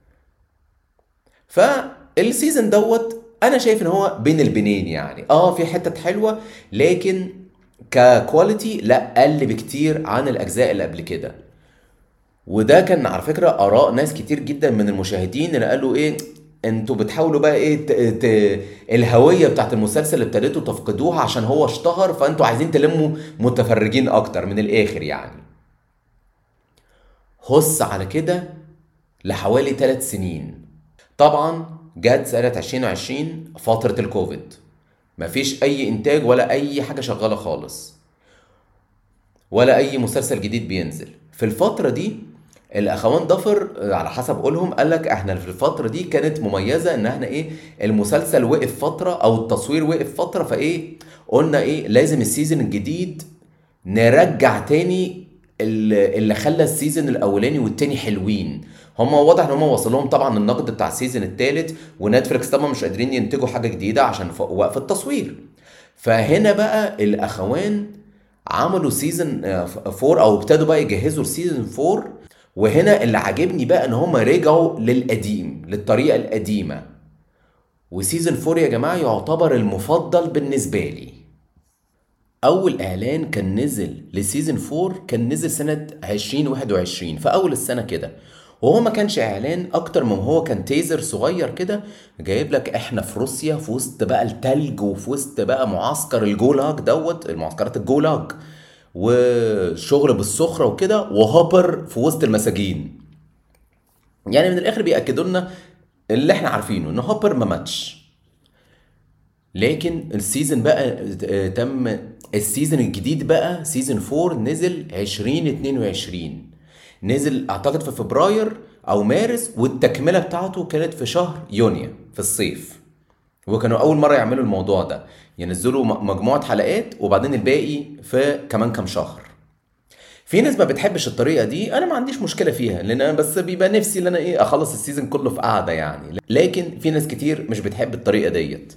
فالسيزون دوت انا شايف ان هو بين البنين يعني، اه في حتت حلوه، لكن ككواليتي لا قل بكتير عن الاجزاء اللي قبل كده. وده كان على فكرة آراء ناس كتير جدا من المشاهدين اللي قالوا إيه، انتوا بتحاولوا بقى ايه ت... ت... الهوية بتاعت المسلسل اللي ابتديتوا تفقدوها عشان هو اشتهر، فانتوا عايزين تلموا متفرجين اكتر من الاخر يعني. هص على كده لحوالي ثلاث سنين. طبعا جت سنة ألفين وعشرين فترة الكوفيد، مفيش اي انتاج ولا اي حاجة شغالة خالص، ولا اي مسلسل جديد بينزل في الفترة دي. الاخوان ضفر آه، على حسب قولهم قال لك احنا في الفترة دي كانت مميزة ان احنا ايه المسلسل وقف فترة او التصوير وقف فترة، فايه قلنا ايه لازم السيزون الجديد نرجع تاني ال- اللي خلى السيزون الاولاني والتاني حلوين. هم واضح ان هم وصلهم طبعا النقد بتاع السيزون التالت، ونتفليكس طبعا مش قادرين ينتجوا حاجة جديدة عشان ف- وقف التصوير. فهنا بقى الاخوان عملوا سيزون فور او ابتدوا بقى يجهزوا السيزون فور. وهنا اللي عاجبني بقى ان هم رجعوا للقديم للطريقه القديمه. وسيزون فور يا جماعه يعتبر المفضل بالنسبه لي. اول اعلان كان نزل لسيزون فور كان نزل سنه ألفين وواحد وعشرين في اول السنه كده، وهو ما كانش اعلان اكتر من هو كان تيزر صغير كده جايب لك احنا في روسيا في وسط بقى التلج وفي وسط بقى معسكر الجولاج دوت المعسكرات الجولاج، وشغل بالسخره وكده، وهوبر في وسط المساجين. يعني من الاخر بياكدوا لنا اللي احنا عارفينه ان هوبر ما ماتش. لكن السيزون بقى آه، تم السيزون الجديد بقى سيزون فور نزل ألفين واتنين وعشرين، نزل اعتقد في فبراير او مارس، والتكمله بتاعته كانت في شهر يونيو في الصيف. وكانوا اول مره يعملوا الموضوع ده، ينزلوا م- مجموعه حلقات وبعدين الباقي في كمان كام شهر. في ناس ما بتحبش الطريقه دي، انا ما عنديش مشكله فيها لان انا بس بيبقى نفسي ان انا ايه اخلص السيزون كله في قعده يعني، لكن في ناس كتير مش بتحب الطريقه ديت.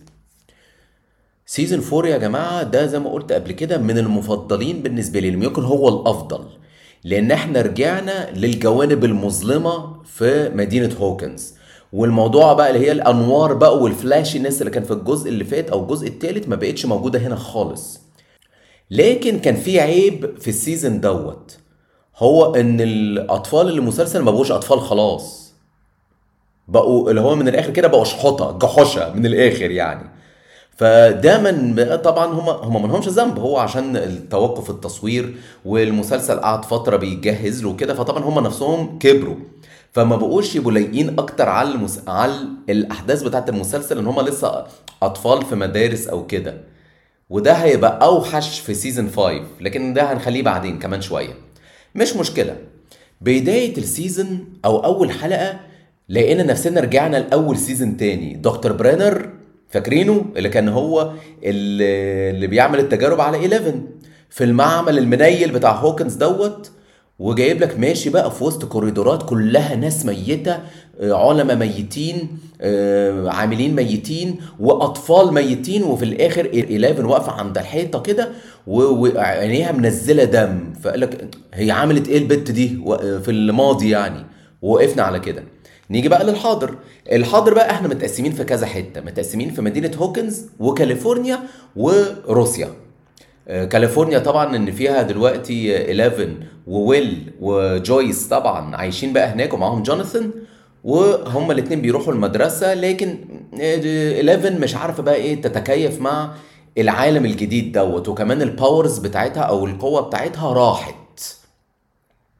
سيزون فور يا جماعة ده زي ما قلت قبل كده من المفضلين بالنسبة لي، لم يكن هو الأفضل، لأن احنا رجعنا للجوانب المظلمة في مدينة هوكنز. والموضوع بقى اللي هي الأنوار بقى والفلاشي الناس اللي كان في الجزء اللي فات أو الجزء التالت ما بقتش موجودة هنا خالص. لكن كان في عيب في السيزون دوت، هو ان الاطفال اللي مسلسل ما بقوش اطفال خلاص، بقوا اللي هو من الاخر كده بقوا شحطه جحوشه من الاخر يعني. فده من طبعا هم هم ما لهمش ذنب، هو عشان توقف التصوير والمسلسل قعد فتره بيجهز له كده، فطبعا هم نفسهم كبروا، فما بقوش يبقوا لايقين اكتر على المس... على الاحداث بتاعت المسلسل ان هم لسه اطفال في مدارس او كده. وده هيبقى اوحش في سيزون فايف، لكن ده هنخليه بعدين كمان شويه، مش مشكله. بدايه السيزون او اول حلقه لقينا نفسنا رجعنا لاول سيزون تاني. دكتور برينر فاكرينه اللي كان هو اللي, اللي بيعمل التجارب على إليفن في المعمل المنيل بتاع هوكنز دوت، وجايب لك ماشي بقى في وسط كوريدورات كلها ناس ميتة، آه، علماء ميتين، آه، عاملين ميتين، واطفال ميتين، وفي الاخر إليفن واقفه عند الحيطه كده و- وعينيها منزله دم، فقال لك هي عملت ايه البت دي و- في الماضي يعني. ووقفنا على كده. نيجي بقى للحاضر. الحاضر بقى احنا متقسمين في كذا حته، متقسمين في مدينه هوكنز وكاليفورنيا وروسيا. آه، كاليفورنيا طبعا ان فيها دلوقتي إليفن وويل وجويس طبعا عايشين بقى هناك ومعاهم جوناثان، وهما الاتنين بيروحوا المدرسة، لكن آه، إليفن مش عارفة بقى ايه تتكيف مع العالم الجديد دوت، وكمان الباورز بتاعتها او القوة بتاعتها راحت.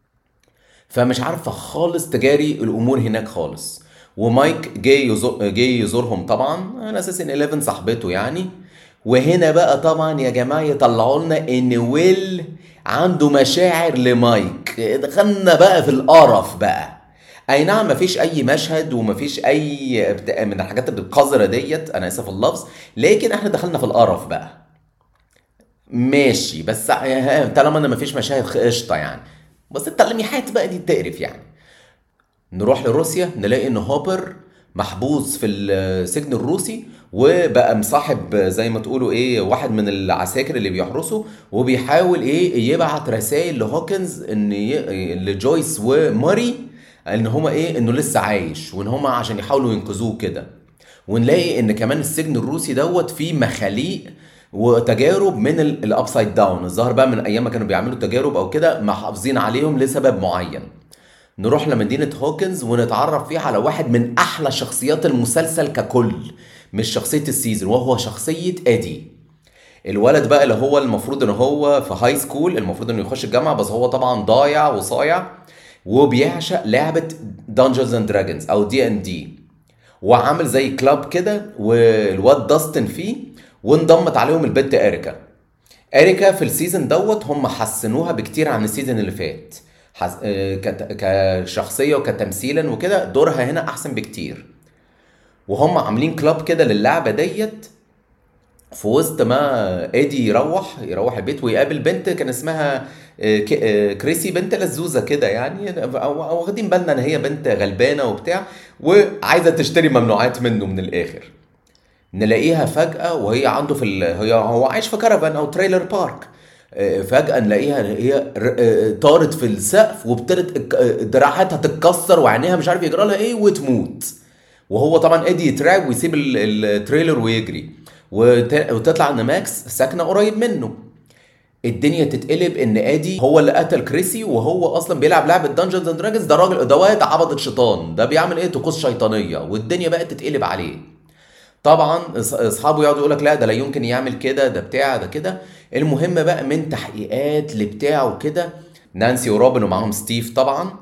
فمش عارفه خالص تجاري الامور هناك خالص. ومايك جاي يزور جاي يزورهم طبعا على اساس ان إحداشر صاحبته يعني. وهنا بقى طبعا يا جماعه يطلعوا لنا ان ويل عنده مشاعر لمايك. دخلنا بقى في القرف بقى. اي نعم مفيش اي مشهد ومفيش اي بتا- من الحاجات القذره ديت، انا اسف اللفظ، لكن احنا دخلنا في القرف بقى. ماشي بس ها- طالما انا مفيش مشاهد قشطه يعني. بس التلميحات بقى دي بتقرف يعني. نروح لروسيا نلاقي ان هوبر محبوس في السجن الروسي، وبقى مصاحب زي ما تقولوا ايه واحد من العساكر اللي بيحرسه، وبيحاول ايه يبعت رسائل لهوكنز ان ي... لجويس وماري ان هما ايه انه لسه عايش، وان هما عشان يحاولوا ينقذوه كده. ونلاقي ان كمان السجن الروسي دوت فيه مخاليق وتجارب من الابسايد داون، الظاهر بقى من ايام ما كانوا بيعملوا تجارب او كده محافظين عليهم لسبب معين. نروح لمدينة هوكنز ونتعرف فيها على واحد من أحلى شخصيات المسلسل ككل، مش شخصية السيزون، وهو شخصية إيدي. الولد بقى اللي هو المفروض ان هو في هاي سكول، المفروض انه يخش الجامعة، بس هو طبعا ضايع وصايع وبيعشق لعبة دانجرز اند دراجونز او دي ان دي، وعامل زي كلاب كده والواد داستن فيه، وانضمت عليهم البنت اريكا. اريكا في السيزون دوت هم حسنوها بكتير عن السيزون اللي فات. حس... آه، كت... كشخصيه وكتمثيلا وكده دورها هنا احسن بكتير. وهم عاملين كلاب كده للعبه ديت. في وسط ما ايدي يروح يروح البيت ويقابل بنت كان اسمها آه، ك- آه، كريسي، بنت لزوزه كده يعني، أو- أو واخدين بالنا ان هي بنت غلبانه وبتاع، وعايزه تشتري ممنوعات منه من الاخر. نلاقيها فجأة وهي عنده في ال... هي هو عايش في كرفان او تريلر بارك. آه، فجأة نلاقيها هي ر- آه، طارت في السقف وابتدت الك- آه، دراعاتها تتكسر وعينيها مش عارف يجرى لها ايه وتموت. وهو طبعا ايدي يترعب ويسيب ال- التريلر ويجري. وت... وتطلع ان ماكس ساكنه قريب منه. الدنيا تتقلب ان ادي هو اللي قتل كريسي، وهو اصلا بيلعب لعبه دانجنز اند دراجونز. ده راجل ده واد عبد الشيطان، ده بيعمل ايه طقوس شيطانيه، والدنيا بقت تتقلب عليه. طبعا أص- اصحابه يقعدوا يقول لك لا ده لا يمكن يعمل كده، ده بتاع ده كده. المهم بقى من تحقيقات لبتاع وكده، نانسي وروبن ومعاهم ستيف طبعا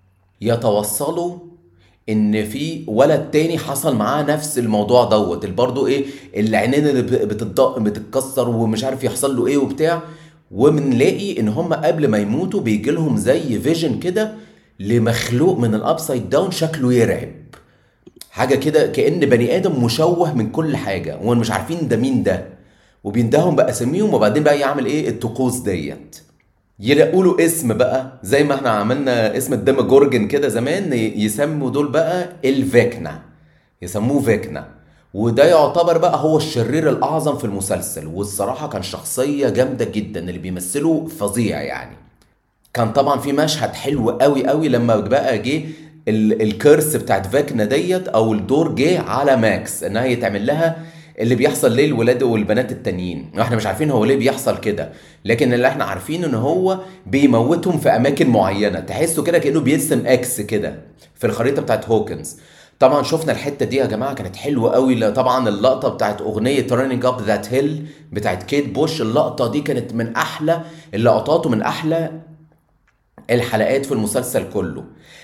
يتوصلوا ان في ولد تاني حصل معاه نفس الموضوع دوت اللي برضه ايه، العينين اللي بتتض- بتتكسر ومش عارف يحصل له ايه وبتاع. وبنلاقي ان هم قبل ما يموتوا بيجي لهم زي فيجن كده لمخلوق من الابسايد داون شكله يرعب. حاجة كده كأن بني آدم مشوه من كل حاجة وهم مش عارفين ده مين ده، وبيندههم بأساميهم وبعدين بقى يعمل ايه الطقوس ديت. يلاقوا له اسم بقى زي ما احنا عملنا اسم الديماجورجن كده زمان، ي- يسموا دول بقى الفيكنا، يسموه فيكنا. وده يعتبر بقى هو الشرير الأعظم في المسلسل، والصراحة كان شخصية جامدة جدا، اللي بيمثله فظيع يعني. كان طبعا في مشهد حلو قوي قوي لما بقى جه ال- الكيرس بتاعت فاكنا ديت او الدور جه على ماكس انها يتعمل لها اللي بيحصل ليه الولاد والبنات التانيين. احنا مش عارفين هو ليه بيحصل كده، لكن اللي احنا عارفين ان هو بيموتهم في اماكن معينه، تحسه كده كانه بيرسم اكس كده في الخريطه بتاعت هوكنز. طبعا شفنا الحته دي يا جماعه كانت حلوه قوي. لا طبعا اللقطه بتاعت اغنيه رانينج اب ذات هيل بتاعت كيت بوش، اللقطه دي كانت من احلى اللقطات ومن احلى الحلقات في المسلسل كله.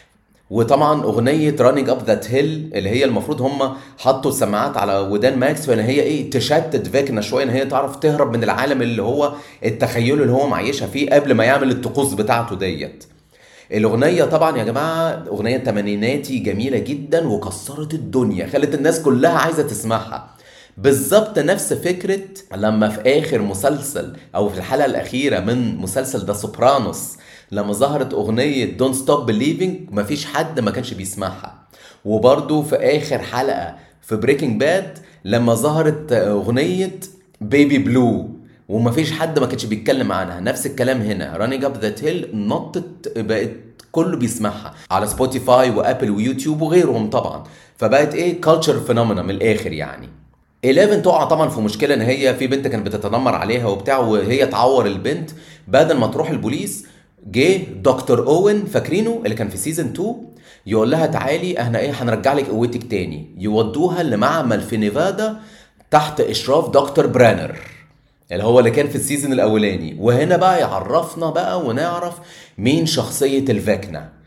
وطبعا اغنيه رانينج اب ذات هيل اللي هي المفروض هم حطوا السماعات على ودان ماكس، فان هي ايه تشتت فيكنا شويه ان هي تعرف تهرب من العالم اللي هو التخيل اللي هو معيشها فيه قبل ما يعمل الطقوس بتاعته ديت. الاغنيه طبعا يا جماعه اغنيه تمانيناتي جميله جدا وكسرت الدنيا، خلت الناس كلها عايزه تسمعها. بالظبط نفس فكره لما في اخر مسلسل او في الحلقه الاخيره من مسلسل ذا سوبرانوس لما ظهرت اغنيه دونت ستوب بليفينج مفيش حد ما كانش بيسمعها. وبرده في اخر حلقه في بريكنج باد لما ظهرت اغنيه بيبي بلو ومفيش حد ما كانش بيتكلم عنها. نفس الكلام هنا رانينج اب ذات هيل نطت بقت كله بيسمعها على سبوتيفاي وابل ويوتيوب وغيرهم طبعا، فبقت ايه كالتشر فينومينا من الاخر يعني. إحداشر تقع طبعا في مشكله ان هي في بنت كانت بتتنمر عليها وبتاع وهي تعور البنت. بدل ما تروح البوليس جه دكتور اوين فاكرينه اللي كان في سيزون اتنين يقول لها تعالي احنا ايه هنرجع لك قوتك تاني، يودوها لمعمل في نيفادا تحت اشراف دكتور برانر اللي هو اللي كان في السيزون الاولاني. وهنا بقى يعرفنا بقى ونعرف مين شخصيه الفاكنا.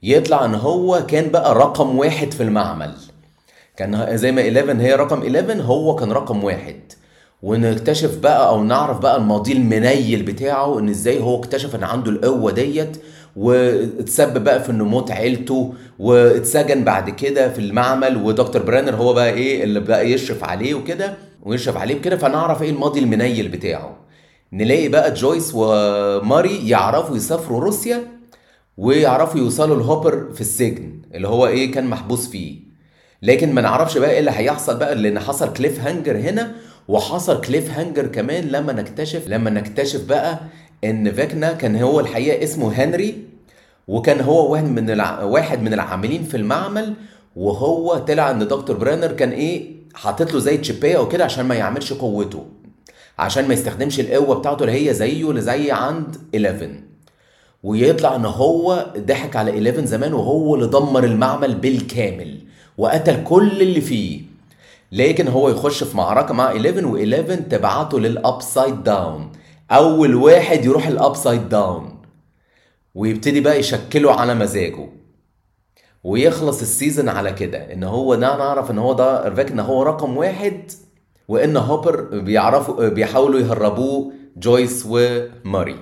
يطلع ان هو كان بقى رقم واحد في المعمل. كان زي ما إحداشر هي رقم إحداشر، هو كان رقم واحد. ونكتشف بقى او نعرف بقى الماضي المنيل بتاعه، ان ازاي هو اكتشف ان عنده القوة ديت، واتسبب بقى في انه موت عيلته، واتسجن بعد كده في المعمل، ودكتور برانر هو بقى ايه اللي بقى يشرف عليه وكده ويشرف عليه وكده. فنعرف ايه الماضي المنيل بتاعه. نلاقي بقى جويس وماري يعرفوا يسافروا روسيا، ويعرفوا يوصلوا لهوبر في السجن اللي هو ايه كان محبوس فيه. لكن ما نعرفش بقى ايه اللي هيحصل بقى، لان حصل كليف هانجر هنا، وحصل كليف هانجر كمان لما نكتشف لما نكتشف بقى ان فيكنا كان هو الحقيقه اسمه هنري، وكان هو واحد من الع... واحد من العاملين في المعمل. وهو طلع ان دكتور برانر كان ايه حاطط له زي تشيبيه او كده عشان ما يعملش قوته، عشان ما يستخدمش القوه بتاعته اللي هي زيه اللي زي عند إحداشر. ويطلع ان هو ضحك على إحداشر زمان، وهو اللي دمر المعمل بالكامل وقتل كل اللي فيه. لكن هو يخش في معركة مع إحداشر، وإحداشر تبعته للأبسايد داون، أول واحد يروح الأبسايد داون، ويبتدي بقى يشكله على مزاجه. ويخلص السيزون على كده ان هو نعرف ان هو ده فاكر ان هو رقم واحد، وان هوبر بيعرفوا بيحاولوا يهربوه جويس وماري.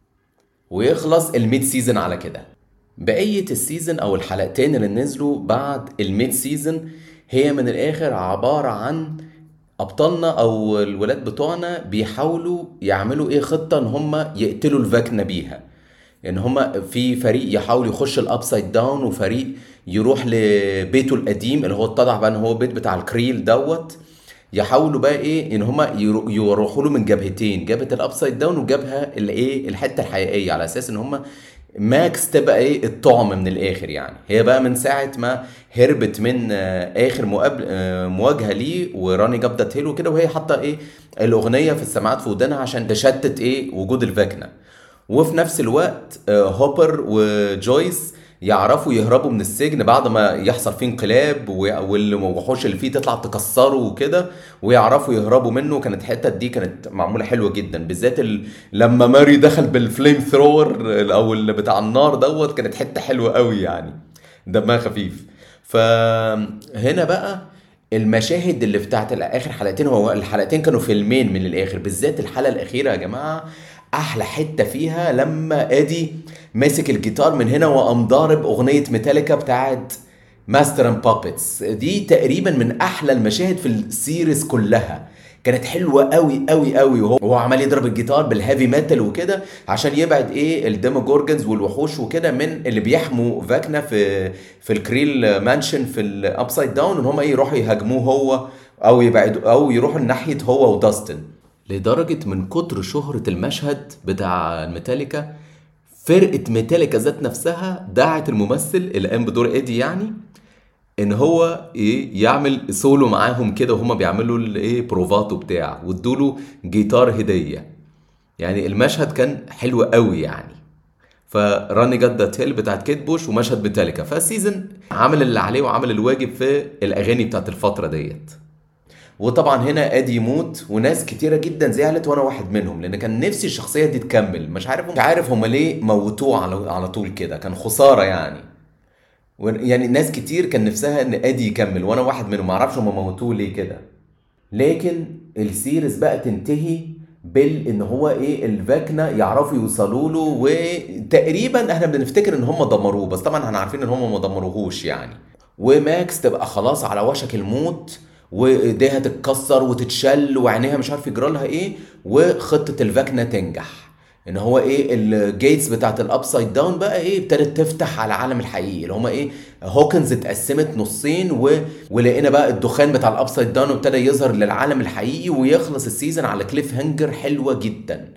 ويخلص الميد سيزون على كده. بقية السيزون او الحلقتين اللي نزلوا بعد الميد سيزون هي من الاخر عبارة عن ابطالنا او الولاد بتوعنا بيحاولوا يعملوا ايه خطة ان هم يقتلوا الفاكنة بيها. ان هما في فريق يحاول يخش الابسايد داون، وفريق يروح لبيته القديم اللي هو اتضح بقى ان هو بيت بتاع الكريل دوت. يحاولوا بقى ايه ان هما يروحوا له من جبهتين، جبهه الابسايد داون وجبهه الايه الحته الحقيقيه، على اساس ان هما ماكس تبقى ايه الطعم من الاخر. يعني هي بقى من ساعه ما هربت من اخر مقابل مواجهه ليه وراني جاب ذات هيل وكده، وهي حاطه ايه الاغنيه في السماعات في ودانها عشان تشتت ايه وجود الفاكنه. وفي نفس الوقت هوبر وجويس يعرفوا يهربوا من السجن بعد ما يحصل فيه انقلاب، والوحوش اللي فيه تطلع تكسره وكده، ويعرفوا يهربوا منه. كانت الحته دي كانت معموله حلوه جدا، بالذات ال... لما ماري دخل بالفليم ثرور او اللي بتاع النار دوت، كانت حته حلوه قوي يعني، دمها خفيف. فهنا بقى المشاهد اللي بتاعت اخر حلقتين، هو الحلقتين كانوا فيلمين من الاخر، بالذات الحلقه الاخيره يا جماعه احلى حته فيها لما ادي ماسك الجيتار من هنا وقام ضارب اغنيه ميتاليكا بتاعت ماستر اند بابتس. دي تقريبا من احلى المشاهد في السيريز كلها، كانت حلوه قوي قوي قوي. وهو وهو عمال يضرب الجيتار بالهيفي ميتال وكده عشان يبعد ايه الديموجورجنز والوحوش وكده من اللي بيحموا فاكنا في في الكريل مانشن في الابسايد داون، ان هم ايه يروحوا يهاجموه هو، او يبعدوا او يروحوا ناحيه هو وداستن. لدرجة من كتر شهرة المشهد بتاع الميتاليكا، فرقة ميتاليكا ذات نفسها دعت الممثل اللي قام بدور ايدي يعني ان هو ايه يعمل سولو معاهم كده، وهما بيعملوا الايه بروفات وبتاع، وادوله جيتار هدية. يعني المشهد كان حلو قوي يعني. فراني جت ذات هيل بتاعت كيت بوش ومشهد ميتاليكا، فالسيزون عمل اللي عليه وعمل الواجب في الاغاني بتاعت الفترة ديت. وطبعا هنا ادي يموت، وناس كتيرة جدا زعلت وانا واحد منهم، لان كان نفسي الشخصية دي تكمل. مش عارف مش عارف هم ليه موتوه على على طول كده، كان خسارة يعني. يعني ناس كتير كان نفسها ان ادي يكمل، وانا واحد منهم. معرفش هم موتوه ليه كده. لكن السيريز بقى تنتهي بال ان هو ايه الفاكنا يعرفوا يوصلوا له، وتقريبا احنا بنفتكر ان هم دمروه، بس طبعا احنا عارفين ان هم ما دمروهوش يعني. وماكس تبقى خلاص على وشك الموت، وايديها تتكسر وتتشل وعينيها مش عارف يجرى لها ايه، وخطه الفاكنه تنجح. ان هو ايه الجيتس بتاعت الابسايد داون بقى ايه ابتدت تفتح على العالم الحقيقي اللي هما ايه هوكنز اتقسمت نصين، و... ولقينا بقى الدخان بتاع الابسايد داون وابتدى يظهر للعالم الحقيقي، ويخلص السيزون على كليف هانجر حلوه جدا.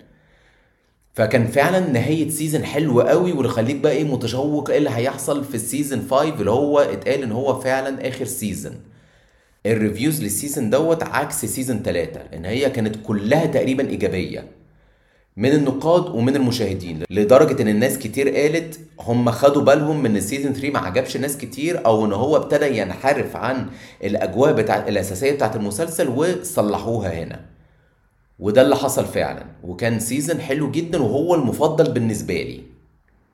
فكان فعلا نهايه سيزون حلوه قوي، واللي خليك بقى ايه متشوق ايه اللي هيحصل في السيزون خمسة اللي هو اتقال ان هو فعلا اخر سيزون. الريفيوز للسيزون دوت عكس سيزون ثلاثة، ان هي كانت كلها تقريبا ايجابيه من النقاد ومن المشاهدين، لدرجه ان الناس كتير قالت هم خدوا بالهم من السيزون ثلاثة ما عجبش ناس كتير، او ان هو ابتدى ينحرف عن الاجواء بتاع الاساسيه بتاعت المسلسل وصلحوها هنا. وده اللي حصل فعلا، وكان سيزون حلو جدا وهو المفضل بالنسبه لي.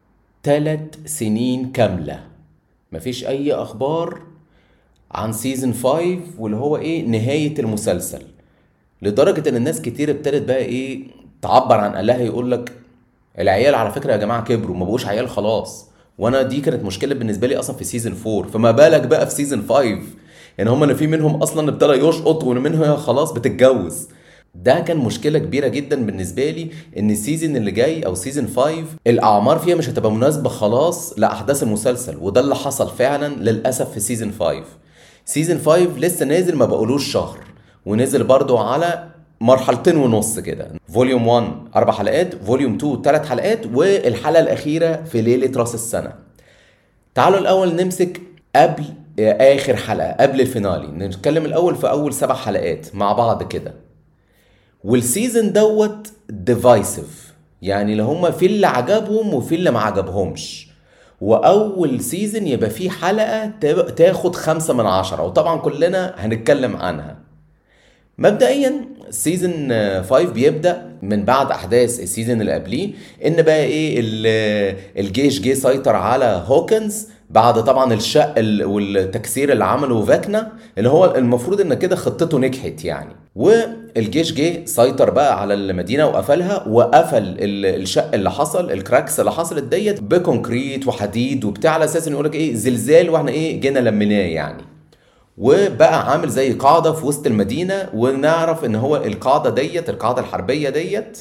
تلات سنين كاملة مفيش اي اخبار عن سيزن خمسة واللي هو ايه نهاية المسلسل. لدرجة ان الناس كتير ابتدت بقى ايه تعبر عن قالها، يقولك العيال على فكرة يا جماعة كبروا، ما بقوش عيال خلاص. وانا دي كانت مشكلة بالنسبة لي اصلا في سيزن أربعة، فما بالك بقى في سيزن خمسة ان هم اللي في منهم اصلا ابتدى يشقط ومنهم خلاص بتتجوز. ده كان مشكلة كبيرة جدا بالنسبة لي، ان السيزن اللي جاي او سيزن خمسة الاعمار فيها مش هتبقى مناسبة خلاص لاحداث المسلسل، وده اللي حصل فعلا للاسف في سيزن خمسة. سيزن خمسة لسه نازل ما بقولوش شهر، ونزل برضو على مرحلتين ونص كده، فوليوم واحد اربع حلقات، فوليوم اتنين تلات حلقات، والحلقة الاخيرة في ليلة راس السنة. تعالوا الاول نمسك قبل اخر حلقة قبل الفينالي، نتكلم الاول في اول سبع حلقات مع بعض كده. والسيزن دوت ديفايسيف، يعني اللي هما في اللي عجبهم وفي اللي ما عجبهمش. واول سيزن يبقى فيه حلقة تاخد خمسة من عشرة، وطبعا كلنا هنتكلم عنها. مبدئيا سيزن خمسة بيبدأ من بعد احداث السيزن اللي قبليه، ان بقى ايه الجيش جه سيطر على هوكنز بعد طبعا الشق والتكسير اللي عمله فاكنا، اللي هو المفروض ان كده خطته نجحت يعني. والجيش جه سيطر بقى على المدينه وقفلها، وقفل الشق اللي حصل، الكراكس اللي حصلت ديت بكونكريت وحديد وبتاع، على اساس ان يقول لك ايه زلزال واحنا ايه جينا لميناه يعني. وبقى عامل زي قاعده في وسط المدينه، ونعرف ان هو القاعده ديت القاعده الحربيه ديت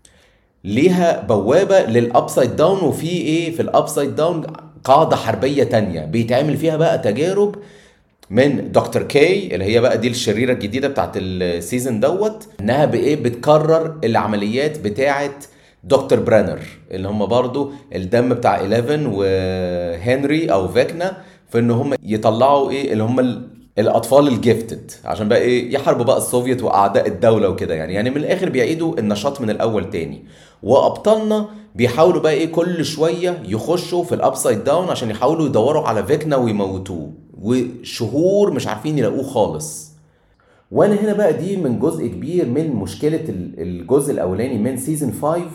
ليها بوابه للابسايد داون، وفي ايه في الابسايد داون قاعده حربيه تانية بيتعمل فيها بقى تجارب من دكتور كي، اللي هي بقى دي الشريره الجديده بتاعت السيزون دوت، انها بايه بتكرر العمليات بتاعت دكتور برانر، اللي هم برضو الدم بتاع إحداشر وهنري او فاكنا، في ان هم يطلعوا ايه اللي هم الاطفال الجيفتد، عشان بقى ايه يحاربوا بقى السوفيت واعداء الدوله وكده يعني. يعني من الاخر بيعيدوا النشاط من الاول تاني. وابطالنا بيحاولوا بقى ايه كل شويه يخشوا في الابسايد داون عشان يحاولوا يدوروا على فيكنا ويموتوه، وشهور مش عارفين يلاقوه خالص. وانا هنا بقى دي من جزء كبير من مشكله الجزء الاولاني من سيزن خمسة،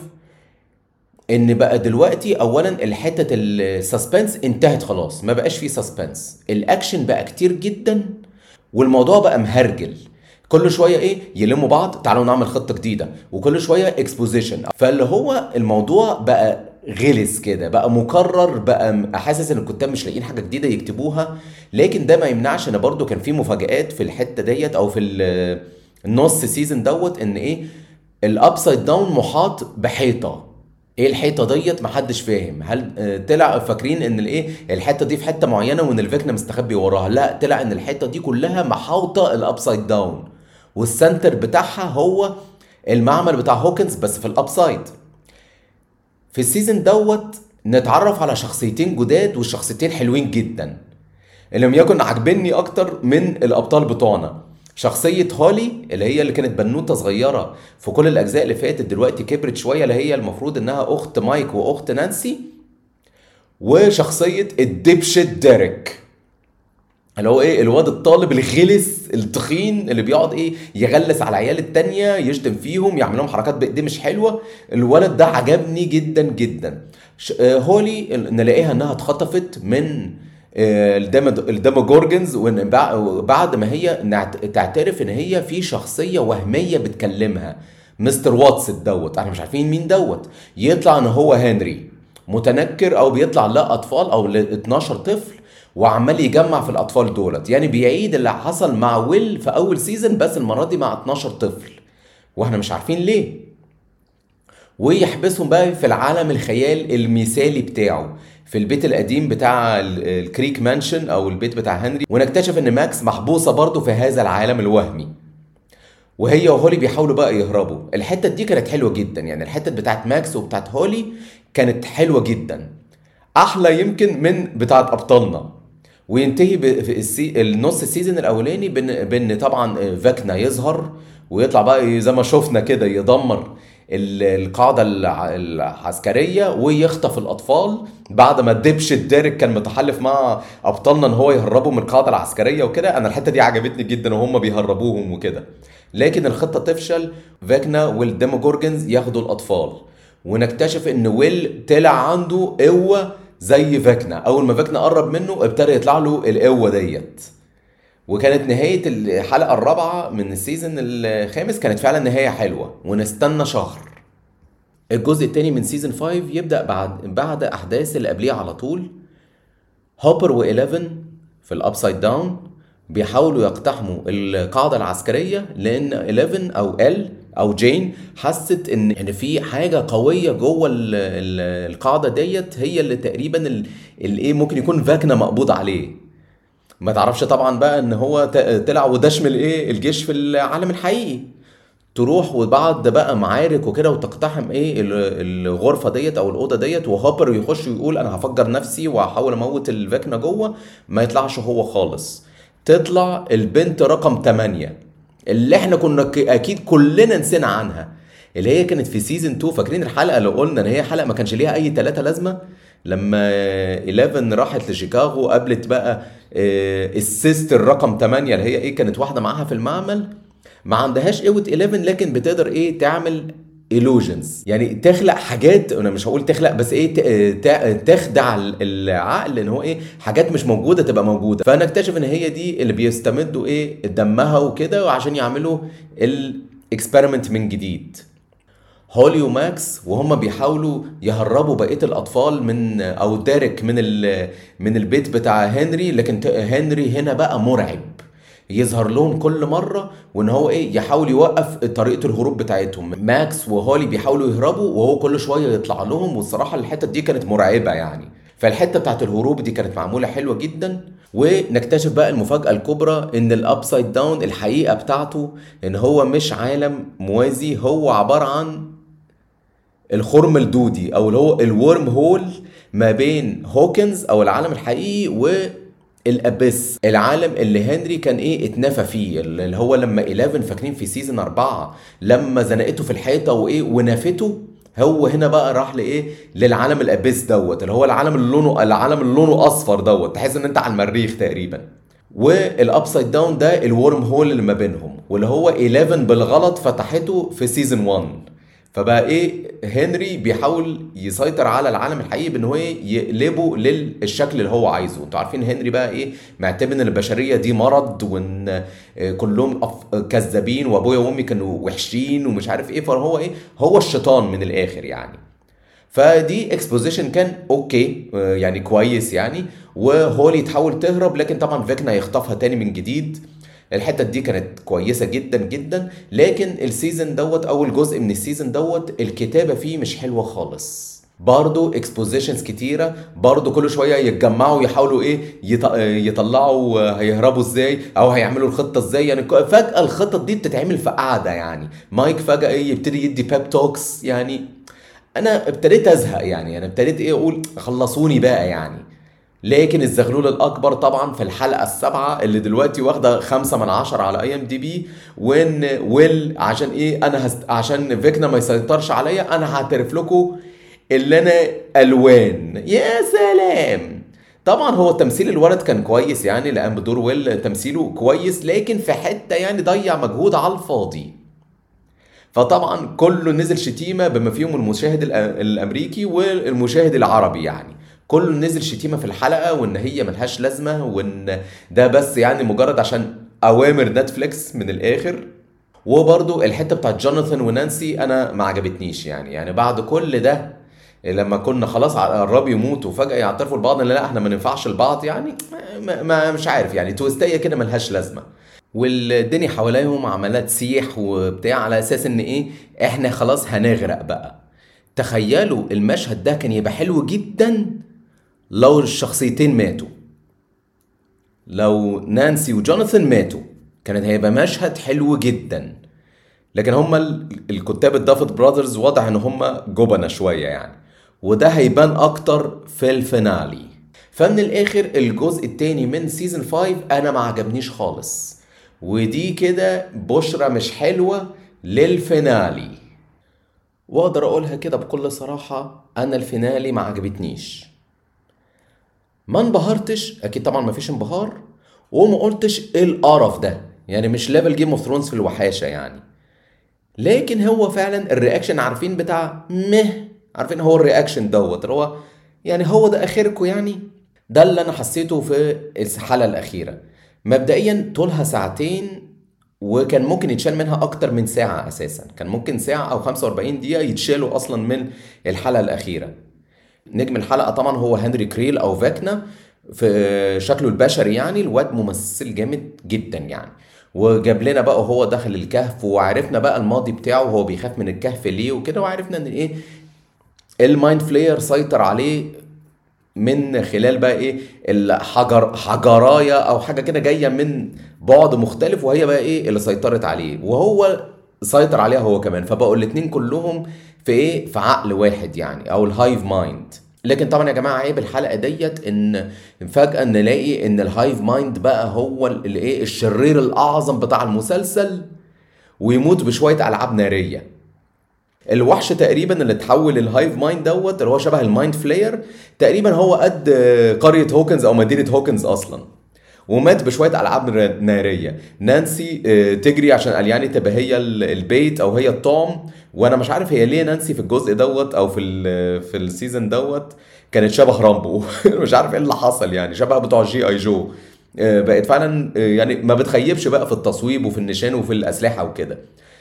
ان بقى دلوقتي اولا الحته السسبنس انتهت خلاص، ما بقاش فيه سسبنس، الاكشن بقى كتير جدا، والموضوع بقى مهرجل. كل شويه ايه يلموا بعض تعالوا نعمل خطه جديده، وكل شويه اكسبوزيشن، فاللي هو الموضوع بقى غلس كده، بقى مكرر، بقى حاسس ان الكتاب مش لاقيين حاجه جديده يكتبوها. لكن ده ما يمنعش ان برضو كان في مفاجآت في الحته ديت او في النص سيزون دوت، ان ايه الابسايد داون محاط بحيطه. ايه الحيطه ديت محدش فاهم، هل طلع فاكرين ان الايه الحته دي في حته معينه وان الفيكنا مستخبي وراها؟ لا، طلع ان الحته دي كلها محاوطه الابسايد داون، والسنتر بتاعها هو المعمل بتاع هوكنز بس في الابسايد. في السيزون دوت نتعرف على شخصيتين جداد، والشخصيتين حلوين جدا، اللي لم يكن عاجبني اكتر من الابطال بتوعنا. شخصية هولي اللي هي اللي كانت بنوتة صغيرة في كل الأجزاء اللي فاتت، دلوقتي كبرت شوية، اللي هي المفروض إنها أخت مايك وأخت نانسي. وشخصية الدبشت ديريك اللي هو إيه الواد الطالب الغلس التخين اللي بيقعد إيه يغلس على العيال التانية، يشتم فيهم، يعمل لهم حركات بإيديه مش حلوة. الولد ده عجبني جدا جدا. هولي نلاقيها إنها اتخطفت من الديموجورجنز، وبعد ما هي تعترف ان هي في شخصيه وهميه بتكلمها، مستر واتس دوت، احنا مش عارفين مين دوت. يطلع ان هو هنري متنكر، او بيطلع لا اطفال او ل اتناشر طفل، وعمال يجمع في الاطفال دولت، يعني بيعيد اللي حصل مع ويل في اول سيزن، بس المره دي مع اتناشر طفل، واحنا مش عارفين ليه. ويحبسهم بقى في العالم الخيال المثالي بتاعه، في البيت القديم بتاع الكريك مانشن او البيت بتاع هنري، ونكتشف ان ماكس محبوسه برضه في هذا العالم الوهمي، وهي وهولي بيحاولوا بقى يهربوا. الحته دي كانت حلوه جدا، يعني الحته بتاعت ماكس وبتاعت هولي كانت حلوه جدا، احلى يمكن من بتاعت ابطالنا. وينتهي في السي... النص السيزون الاولاني بان بان طبعا فاكنا يظهر ويطلع بقى زي ما شفنا كده يدمر القاعدة العسكرية ويخطف الأطفال، بعد ما دبشت ديريك كان متحالف مع أبطالنا إن هو يهربوا من القاعدة العسكرية وكده. أنا الحتة دي عجبتني جدا وهم بيهربوهم وكده، لكن الخطة تفشل، فاكنا والديموجورجنز ياخدوا الأطفال. ونكتشف ان ويل طلع عنده قوة زي فيكنا. اول ما فيكنا قرب منه ابتدى يطلع له القوة ديت. وكانت نهاية الحلقة الرابعة من السيزون الخامس كانت فعلا نهاية حلوة، ونستنى شهر. الجزء التاني من سيزون خمسة يبدأ بعد بعد أحداث اللي قبليه على طول. هوبر وإليفن في الأبسايد داون بيحاولوا يقتحموا القاعدة العسكرية، لأن إليفن أو إل أو جين حست إن إن في حاجة قوية جوه ال- ال- القاعدة ديت، هي اللي تقريبا ال- الإيه ممكن يكون فاكنا مقبوض عليه. ما تعرفش طبعا بقى ان هو ت- طلع ودشم الايه الجيش في العالم الحقيقي. تروح وبعد بقى معارك وكده وتقتحم ايه ال- الغرفه ديت او الاوضه ديت، وهوبر يخش ويقول انا هفجر نفسي وهحاول اموت الفيكنا جوه. ما يطلعش هو خالص، تطلع البنت رقم تمانية اللي احنا كنا ك- اكيد كلنا نسينا عنها، اللي هي كانت في سيزون اتنين. فاكرين الحلقه اللي قلنا ان هي حلقه ما كانش ليها اي تلاتة لازمه؟ لما إليفن راحت لشيكاغو قابلت بقى آه، السيستر رقم تمانية اللي هي ايه كانت واحده معاها في المعمل. ما عندهاش قوه إليفن، لكن بتقدر ايه تعمل illusions، يعني تخلق حاجات. انا مش هقول تخلق بس ايه ت- ت- تخدع العقل ان هو ايه حاجات مش موجوده تبقى موجوده. فنكتشف ان هي دي اللي بيستمدوا ايه دمها وكده وعشان يعملوا الاكسبيرمنت من جديد. هولي وماكس وهم بيحاولوا يهربوا بقيه الاطفال من او ديريك من ال- من البيت بتاع هنري، لكن ت- هنري هنا بقى مرعب، يظهر لهم كل مره وان هو ايه يحاول يوقف طريقه الهروب بتاعتهم. ماكس وهولي بيحاولوا يهربوا وهو كل شويه يطلع لهم، والصراحه الحته دي كانت مرعبه يعني. فالحته بتاعت الهروب دي كانت معموله حلوه جدا. ونكتشف بقى المفاجاه الكبرى ان الابسايد داون الحقيقه بتاعته ان هو مش عالم موازي، هو عباره عن الخرم الدودي او اللي هو الورم هول ما بين هوكنز او العالم الحقيقي والابس، العالم اللي هنري كان ايه اتنفى فيه، اللي هو لما إليفن فاكرين في سيزون أربعة لما زنقته في الحيطه وايه ونفته. هو هنا بقى راح لايه للعالم الابيس دوت، اللي هو العالم اللي لونه العالم اللي لونه اصفر دوت، تحس ان انت على المريخ تقريبا. والابسايد داون ده الورم هول اللي ما بينهم، واللي هو إليفن بالغلط فتحته في سيزون واحد. فبقى ايه هنري بيحاول يسيطر على العالم الحقيقي بان هو إيه؟ يقلبه للشكل اللي هو عايزه. انتوا عارفين هنري بقى ايه معتبر ان البشريه دي مرض، وان آه، كلهم أف- كذابين، وابويا وامي كانوا وحشين ومش عارف ايه. فهو ايه هو الشيطان من الاخر يعني. فدي اكسبوزيشن كان اوكي آه، يعني كويس يعني. وهولي تحاول تهرب، لكن طبعا فيكنا يخطفها تاني من جديد. الحتة دي كانت كويسة جدا جدا. لكن السيزون دوت اول جزء من السيزون دوت الكتابة فيه مش حلوة خالص. برضو اكسبوزيشنز كتيرة، برضو كل شوية يتجمعوا يحاولوا ايه يط- يطلعوا آه، هيهربوا ازاي او هيعملوا الخطة ازاي. يعني ك- فجأة الخطة دي بتتعمل في قعدة يعني. مايك فجأة ايه يبتدي يدي بيب توكس يعني. انا ابتديت ازهق يعني، انا ابتديت ايه اقول خلصوني بقى يعني. لكن الزغلول الاكبر طبعا في الحلقه السابعه اللي دلوقتي واخده خمسة من عشرة على اي ام دي بي، وان ويل عشان ايه انا هست... عشان فيكنا ما يسيطرش عليا انا هعترف لكم اللي انا الوان. يا سلام. طبعا هو تمثيل الولد كان كويس يعني، لان بدور ويل تمثيله كويس، لكن في حته يعني ضيع مجهود على الفاضي. فطبعا كله نزل شتيمة بما فيهم المشاهد الأ- الأمريكي والمشاهد العربي يعني. كله نزل شتيمة في الحلقة وإن هي ملهاش لازمة، وإن ده بس يعني مجرد عشان أوامر نتفليكس من الآخر. وبرضو الحتة بتاعت جوناثان ونانسي أنا ما عجبتنيش يعني. يعني بعد كل ده لما كنا خلاص قرب يموتوا فجأة يعترفوا لبعض ان لا احنا ما ننفعش لبعض يعني. ما ما- مش عارف يعني تويستية كده ملهاش لازمة. والدنيا حواليهم عمالة تسيح وبتاع على اساس ان ايه احنا خلاص هنغرق بقى. تخيلوا المشهد ده كان يبقى حلو جدا لو الشخصيتين ماتوا، لو نانسي وجوناثان ماتوا كانت هيبقى مشهد حلو جدا. لكن هما ال- الكتاب الدافت براذرز واضح ان هما جبنة شوية يعني، وده هيبان اكتر في الفينالي. فمن الاخر الجزء التاني من سيزن خمسة انا ما عجبنيش خالص، ودي كده بشرة مش حلوة للفينالي. واقدر اقولها كده بكل صراحة انا الفينالي ما عجبتنيش. ما انبهرتش اكيد طبعا ما فيش انبهار، وما قلتش ايه القرف ده يعني، مش ليفل جيم اوف ثرونز في الوحاشة يعني. لكن هو فعلا الرياكشن عارفين بتاع مه عارفين هو الرياكشن دوت اللي هو يعني هو ده اخركم يعني. ده اللي انا حسيته في الحلقه الاخيره. مبدئيا طولها ساعتين، وكان ممكن يتشال منها اكتر من ساعه اساسا، كان ممكن ساعه او خمسة وأربعين دقيقه يتشالوا اصلا من الحلقه الاخيره. نجم الحلقه طبعا هو هنري كريل او فاكنا في شكله البشري، يعني الواد ممثل جامد جدا يعني. وجاب لنا بقى هو دخل الكهف، وعرفنا بقى الماضي بتاعه، هو بيخاف من الكهف ليه وكده، وعرفنا ان ايه المايند فلاير سيطر عليه من خلال بقى ايه الحجر حجرايه او حاجه كده جايه من بعد مختلف، وهي بقى ايه اللي سيطرت عليه، وهو سيطر عليها هو كمان، فبقوا الاتنين كلهم في ايه في عقل واحد يعني، او الهايف مايند. لكن طبعا يا جماعه عيب الحلقه ديت ان فجاه نلاقي ان الهايف مايند بقى هو الايه الشرير الاعظم بتاع المسلسل، ويموت بشويه العاب ناريه. الوحش تقريبا اللي اتحول للهايف مايند دوت اللي هو شبه المايند فلاير، تقريبا هو قد قريه هوكنز او مدينه هوكنز اصلا، ومات بشويه العاب ناريه. نانسي آه، تجري عشان الياني تبقى هي ال- البيت او هي الطعم. وانا مش عارف هي ليه نانسي في الجزء دوت او في ال- في السيزون دوت كانت شبه رامبو. مش عارف ايه اللي حصل يعني، شبه بتوع جي اي جو. آه، بقت فعلا آه، يعني ما بتخيبش بقى في التصويب وفي النشان وفي الاسلحه وكده.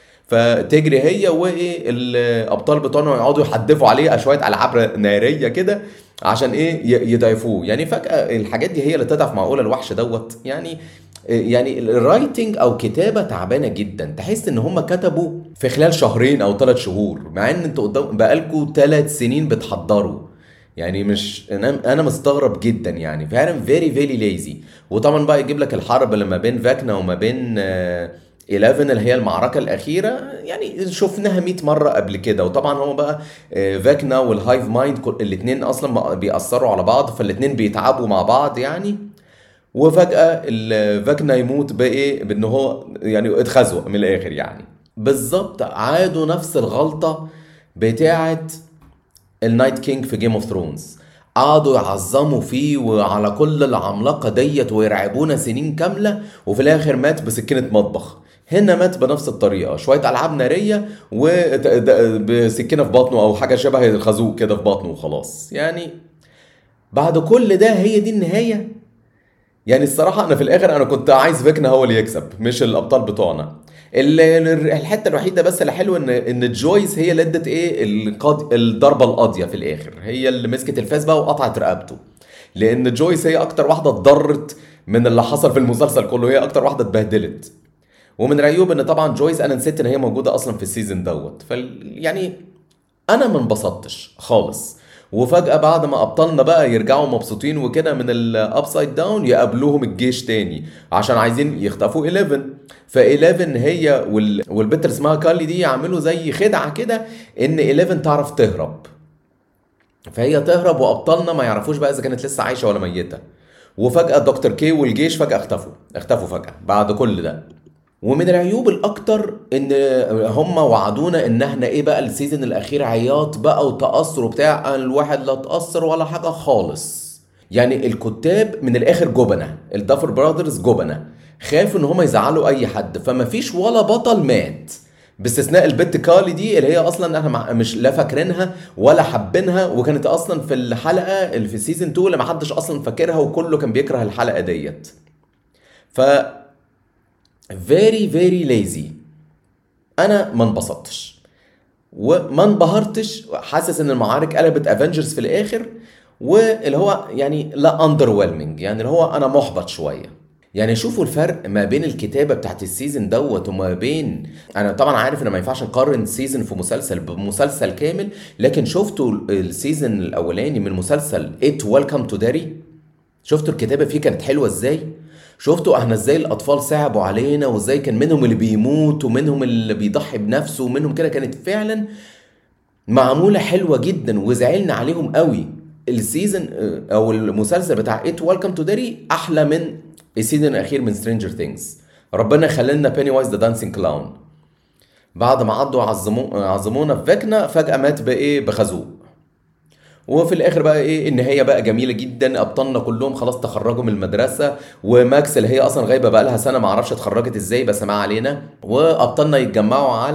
فتجري هي وايه الابطال بتوعنا يقعدوا يحدفوا عليه شويه العاب ناريه كده عشان ايه ي- يضعفوه يعني. فجاه الحاجات دي هي اللي تضعف معقوله الوحش دوت يعني. يعني الرايتنج او كتابه تعبانه جدا، تحس ان هم كتبوا في خلال شهرين او ثلاث شهور، مع ان انتوا قدام بقالكوا ثلاث سنين بتحضروا. يعني مش انا انا مستغرب جدا يعني، فعلا فيري فيري ليزي. وطبعا بقى يجيب لك الحرب اللي ما بين فاكنا وما بين آه، إحداشر اللي هي المعركة الأخيرة، يعني شفناها مية مرة قبل كده. وطبعا هو بقى آه، فاكنا والهايف مايند كل- الاتنين أصلا بيأثروا على بعض، فالاتنين بيتعبوا مع بعض يعني. وفجأة ال- فاكنا يموت بإيه بإن هو يعني اتخزوق من الآخر يعني. بالظبط عادوا نفس الغلطة بتاعت النايت كينج في جيم اوف ثرونز، قعدوا يعظموا فيه وعلى كل العملاقة ديت ويرعبونا سنين كاملة، وفي الآخر مات بسكينة مطبخ. هنا مات بنفس الطريقة، شوية ألعاب نارية وبسكينة في بطنه أو حاجة شبه الخازوق كده في بطنه وخلاص يعني. بعد كل ده هي دي النهاية يعني. الصراحة أنا في الآخر أنا كنت عايز فيكنا هو اللي يكسب مش الأبطال بتوعنا. ال- ال- الحتة الوحيدة بس اللي حلوة إن إن جويس هي اللي ادت إيه القاضي الضربة القاضية في الآخر، هي اللي مسكت الفاس بقى وقطعت رقبته. لأن جويس هي أكتر واحدة اتضرت من اللي حصل في المسلسل كله، هي أكتر واحدة اتبهدلت. ومن العيوب إن طبعا جويس أنا نسيت إن هي موجودة أصلا في السيزون دوت، فال يعني انا ما انبسطتش خالص. وفجأة بعد ما ابطالنا بقى يرجعوا مبسوطين وكده من الابسايد داون، يقابلوهم الجيش تاني عشان عايزين يخطفوا إحداشر. ف إحداشر هي وال... والبنت اللي اسمها كارلي دي يعملوا زي خدعة كده ان إحداشر تعرف تهرب، فهي تهرب وابطالنا ما يعرفوش بقى اذا كانت لسه عايشة ولا ميتة. وفجأة دكتور كي والجيش فجأة اختفوا اختفوا فجأة بعد كل ده. ومن العيوب الاكتر ان هم وعدونا ان احنا ايه بقى السيزون الاخير عياط بقى وتأثر وبتاع، الواحد لا تأثر ولا حاجة خالص. يعني الكتاب من الاخر جبنة، الدافر براذرز جبنة، خافوا ان هم يزعلوا اي حد، فما فيش ولا بطل مات باستثناء البت كالي دي اللي هي اصلا احنا مع- مش لا فاكرينها ولا حابينها، وكانت اصلا في الحلقة اللي في سيزون اتنين اللي محدش اصلا فاكرها وكله كان بيكره الحلقة ديت. ف very very lazy. انا ما انبسطتش وما انبهرتش، حاسس ان المعارك قلبت افنجرز في الاخر، واللي هو يعني لا اندر ويلمنج يعني، اللي هو انا محبط شويه يعني. شوفوا الفرق ما بين الكتابه بتاعت السيزون دوت وما بين، انا طبعا عارف ان ما ينفعش نقارن سيزون في مسلسل بمسلسل كامل، لكن شفتوا السيزون الاولاني من مسلسل ات ويلكم تو داري؟ شفتوا الكتابة فيه كانت حلوة ازاي؟ شفتوا احنا ازاي الاطفال صعبوا علينا، وازاي كان منهم اللي بيموت ومنهم اللي بيضحي بنفسه ومنهم كده، كانت فعلا معمولة حلوة جدا وزعلنا عليهم قوي. السيزون اه، او المسلسل بتاع ات ويلكم تو داري احلى من السيزون الاخير من سترينجر ثينجز. ربنا يخلينا بيني وايز ذا دانسينج كلاون. بعد ما عضوا عظمو عظمونا في فكنا، فجأة مات بايه بخازوق. وفي الاخر بقى ايه النهايه بقى جميله جدا، ابطالنا كلهم خلاص تخرجوا من المدرسه، وماكس اللي هي اصلا غايبه بقى لها سنه ما اعرفش اتخرجت ازاي بس ما علينا، وابطالنا يتجمعوا على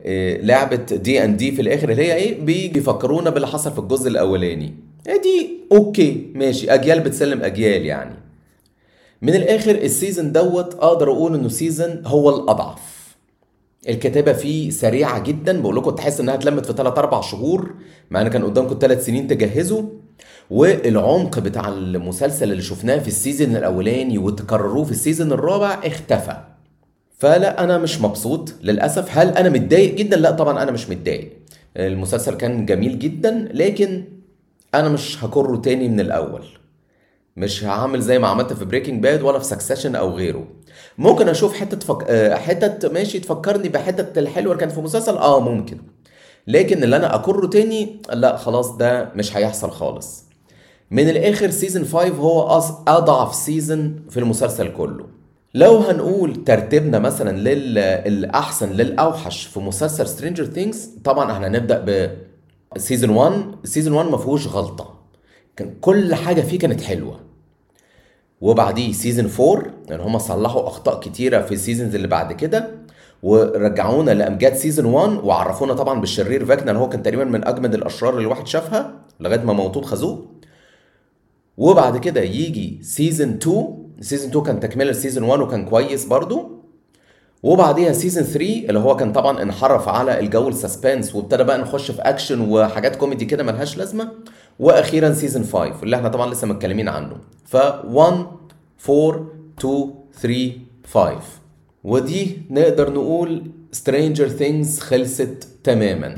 إيه لعبة دي ان دي في الاخر اللي هي ايه بيجي يفكرونا باللي حصل في الجزء الاولاني. إيه دي اوكي ماشي، اجيال بتسلم اجيال يعني. من الاخر السيزون دوت اقدر اقول انه سيزون هو الاضعف. الكتابة فيه سريعة جدا، بقول لكم تحس انها اتلمت في ثلاثة أربعة شهور مع ان كان قدامكم ثلاث سنين تجهزوا. والعمق بتاع المسلسل اللي شفناه في السيزون الاولاني وتكرروه في السيزون الرابع اختفى. فلا انا مش مبسوط للاسف. هل انا متضايق جدا؟ لا طبعا انا مش متضايق. المسلسل كان جميل جدا، لكن انا مش هكرره تاني من الاول. مش هعمل زي ما عملت في بريكنج باد ولا في سكسيشن او غيره. ممكن اشوف حته فك... آه، حتت ماشي تفكرني بحتت الحلوه اللي كانت في المسلسل، اه ممكن. لكن اللي انا اكرره تاني لا خلاص، ده مش هيحصل خالص. من الاخر سيزون خمسة هو أص- اضعف سيزون في المسلسل كله. لو هنقول ترتيبنا مثلا للاحسن للاوحش في مسلسل سترينجر ثينجز، طبعا احنا هنبدا بسيزون واحد. سيزون واحد ما فيهوش غلطه، كان كل حاجه فيه كانت حلوه. وبعديه سيزون أربعة يعني هم صلحوا اخطاء كتيره في السيزونز اللي بعد كده، ورجعونا لامجاد سيزون واحد، وعرفونا طبعا بالشرير فاكنا هو كان تقريبا من اجمد الاشرار اللي الواحد شافها لغايه ما موتوه بخازوق. وبعد كده يجي سيزون اتنين. سيزون اتنين كان تكمله لسيزون واحد وكان كويس برضو. وبعديها سيزون تلاتة اللي هو كان طبعا انحرف على الجو السسبنس وابتدى بقى نخش في اكشن وحاجات كوميدي كده ملهاش لازمه. واخيرا سيزون خمسة اللي احنا طبعا لسه متكلمين عنه. ف واحد أربعة اتنين تلاتة خمسة، ودي نقدر نقول سترينجر ثينجز خلصت تماما.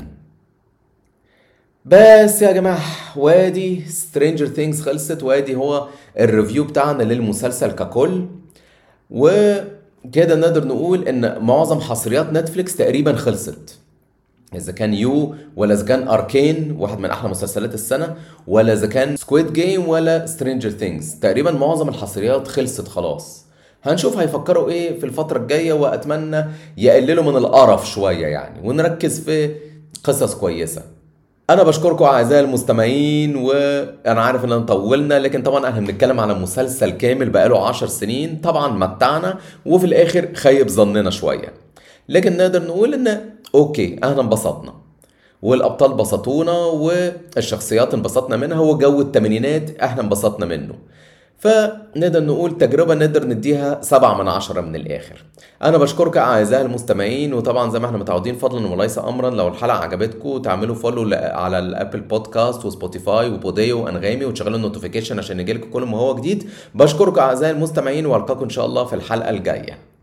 بس يا جماعة وادي سترينجر ثينجز خلصت، وادي هو الريفيو بتاعنا للمسلسل ككل. وكده نقدر نقول ان معظم حصريات نتفليكس تقريبا خلصت، اذا كان يو ولا اذا كان اركين واحد من احلى مسلسلات السنة، ولا اذا كان سكويد جيم ولا سترينجر ثينجز. تقريبا معظم الحصريات خلصت خلاص. هنشوف هيفكروا ايه في الفترة الجاية، واتمنى يقللوا من القرف شوية يعني ونركز في قصص كويسة. انا بشكركم اعزائي المستمعين، وانا عارف ان طولنا، لكن طبعا احنا بنتكلم على مسلسل كامل بقاله عشر سنين طبعا متعنا وفي الاخر خيب ظننا شوية. لكن نقدر نقول ان اوكي احنا انبسطنا والابطال بسطونا والشخصيات انبسطنا منها وجو التمانينات احنا انبسطنا منه. فنقدر نقول تجربة نقدر نديها سبعة من عشرة من الآخر. أنا بشكرك أعزائي المستمعين، وطبعا زي ما احنا متعودين فضلا وليس أمرا لو الحلقة عجبتكم تعملوا فولو على الأبل بودكاست وسبوتيفاي وبوديو وأنغامي وتشغلوا النوتيفيكيشن عشان يجيلكم كل ما هو جديد. بشكرك أعزائي المستمعين وألقاكم إن شاء الله في الحلقة الجاية.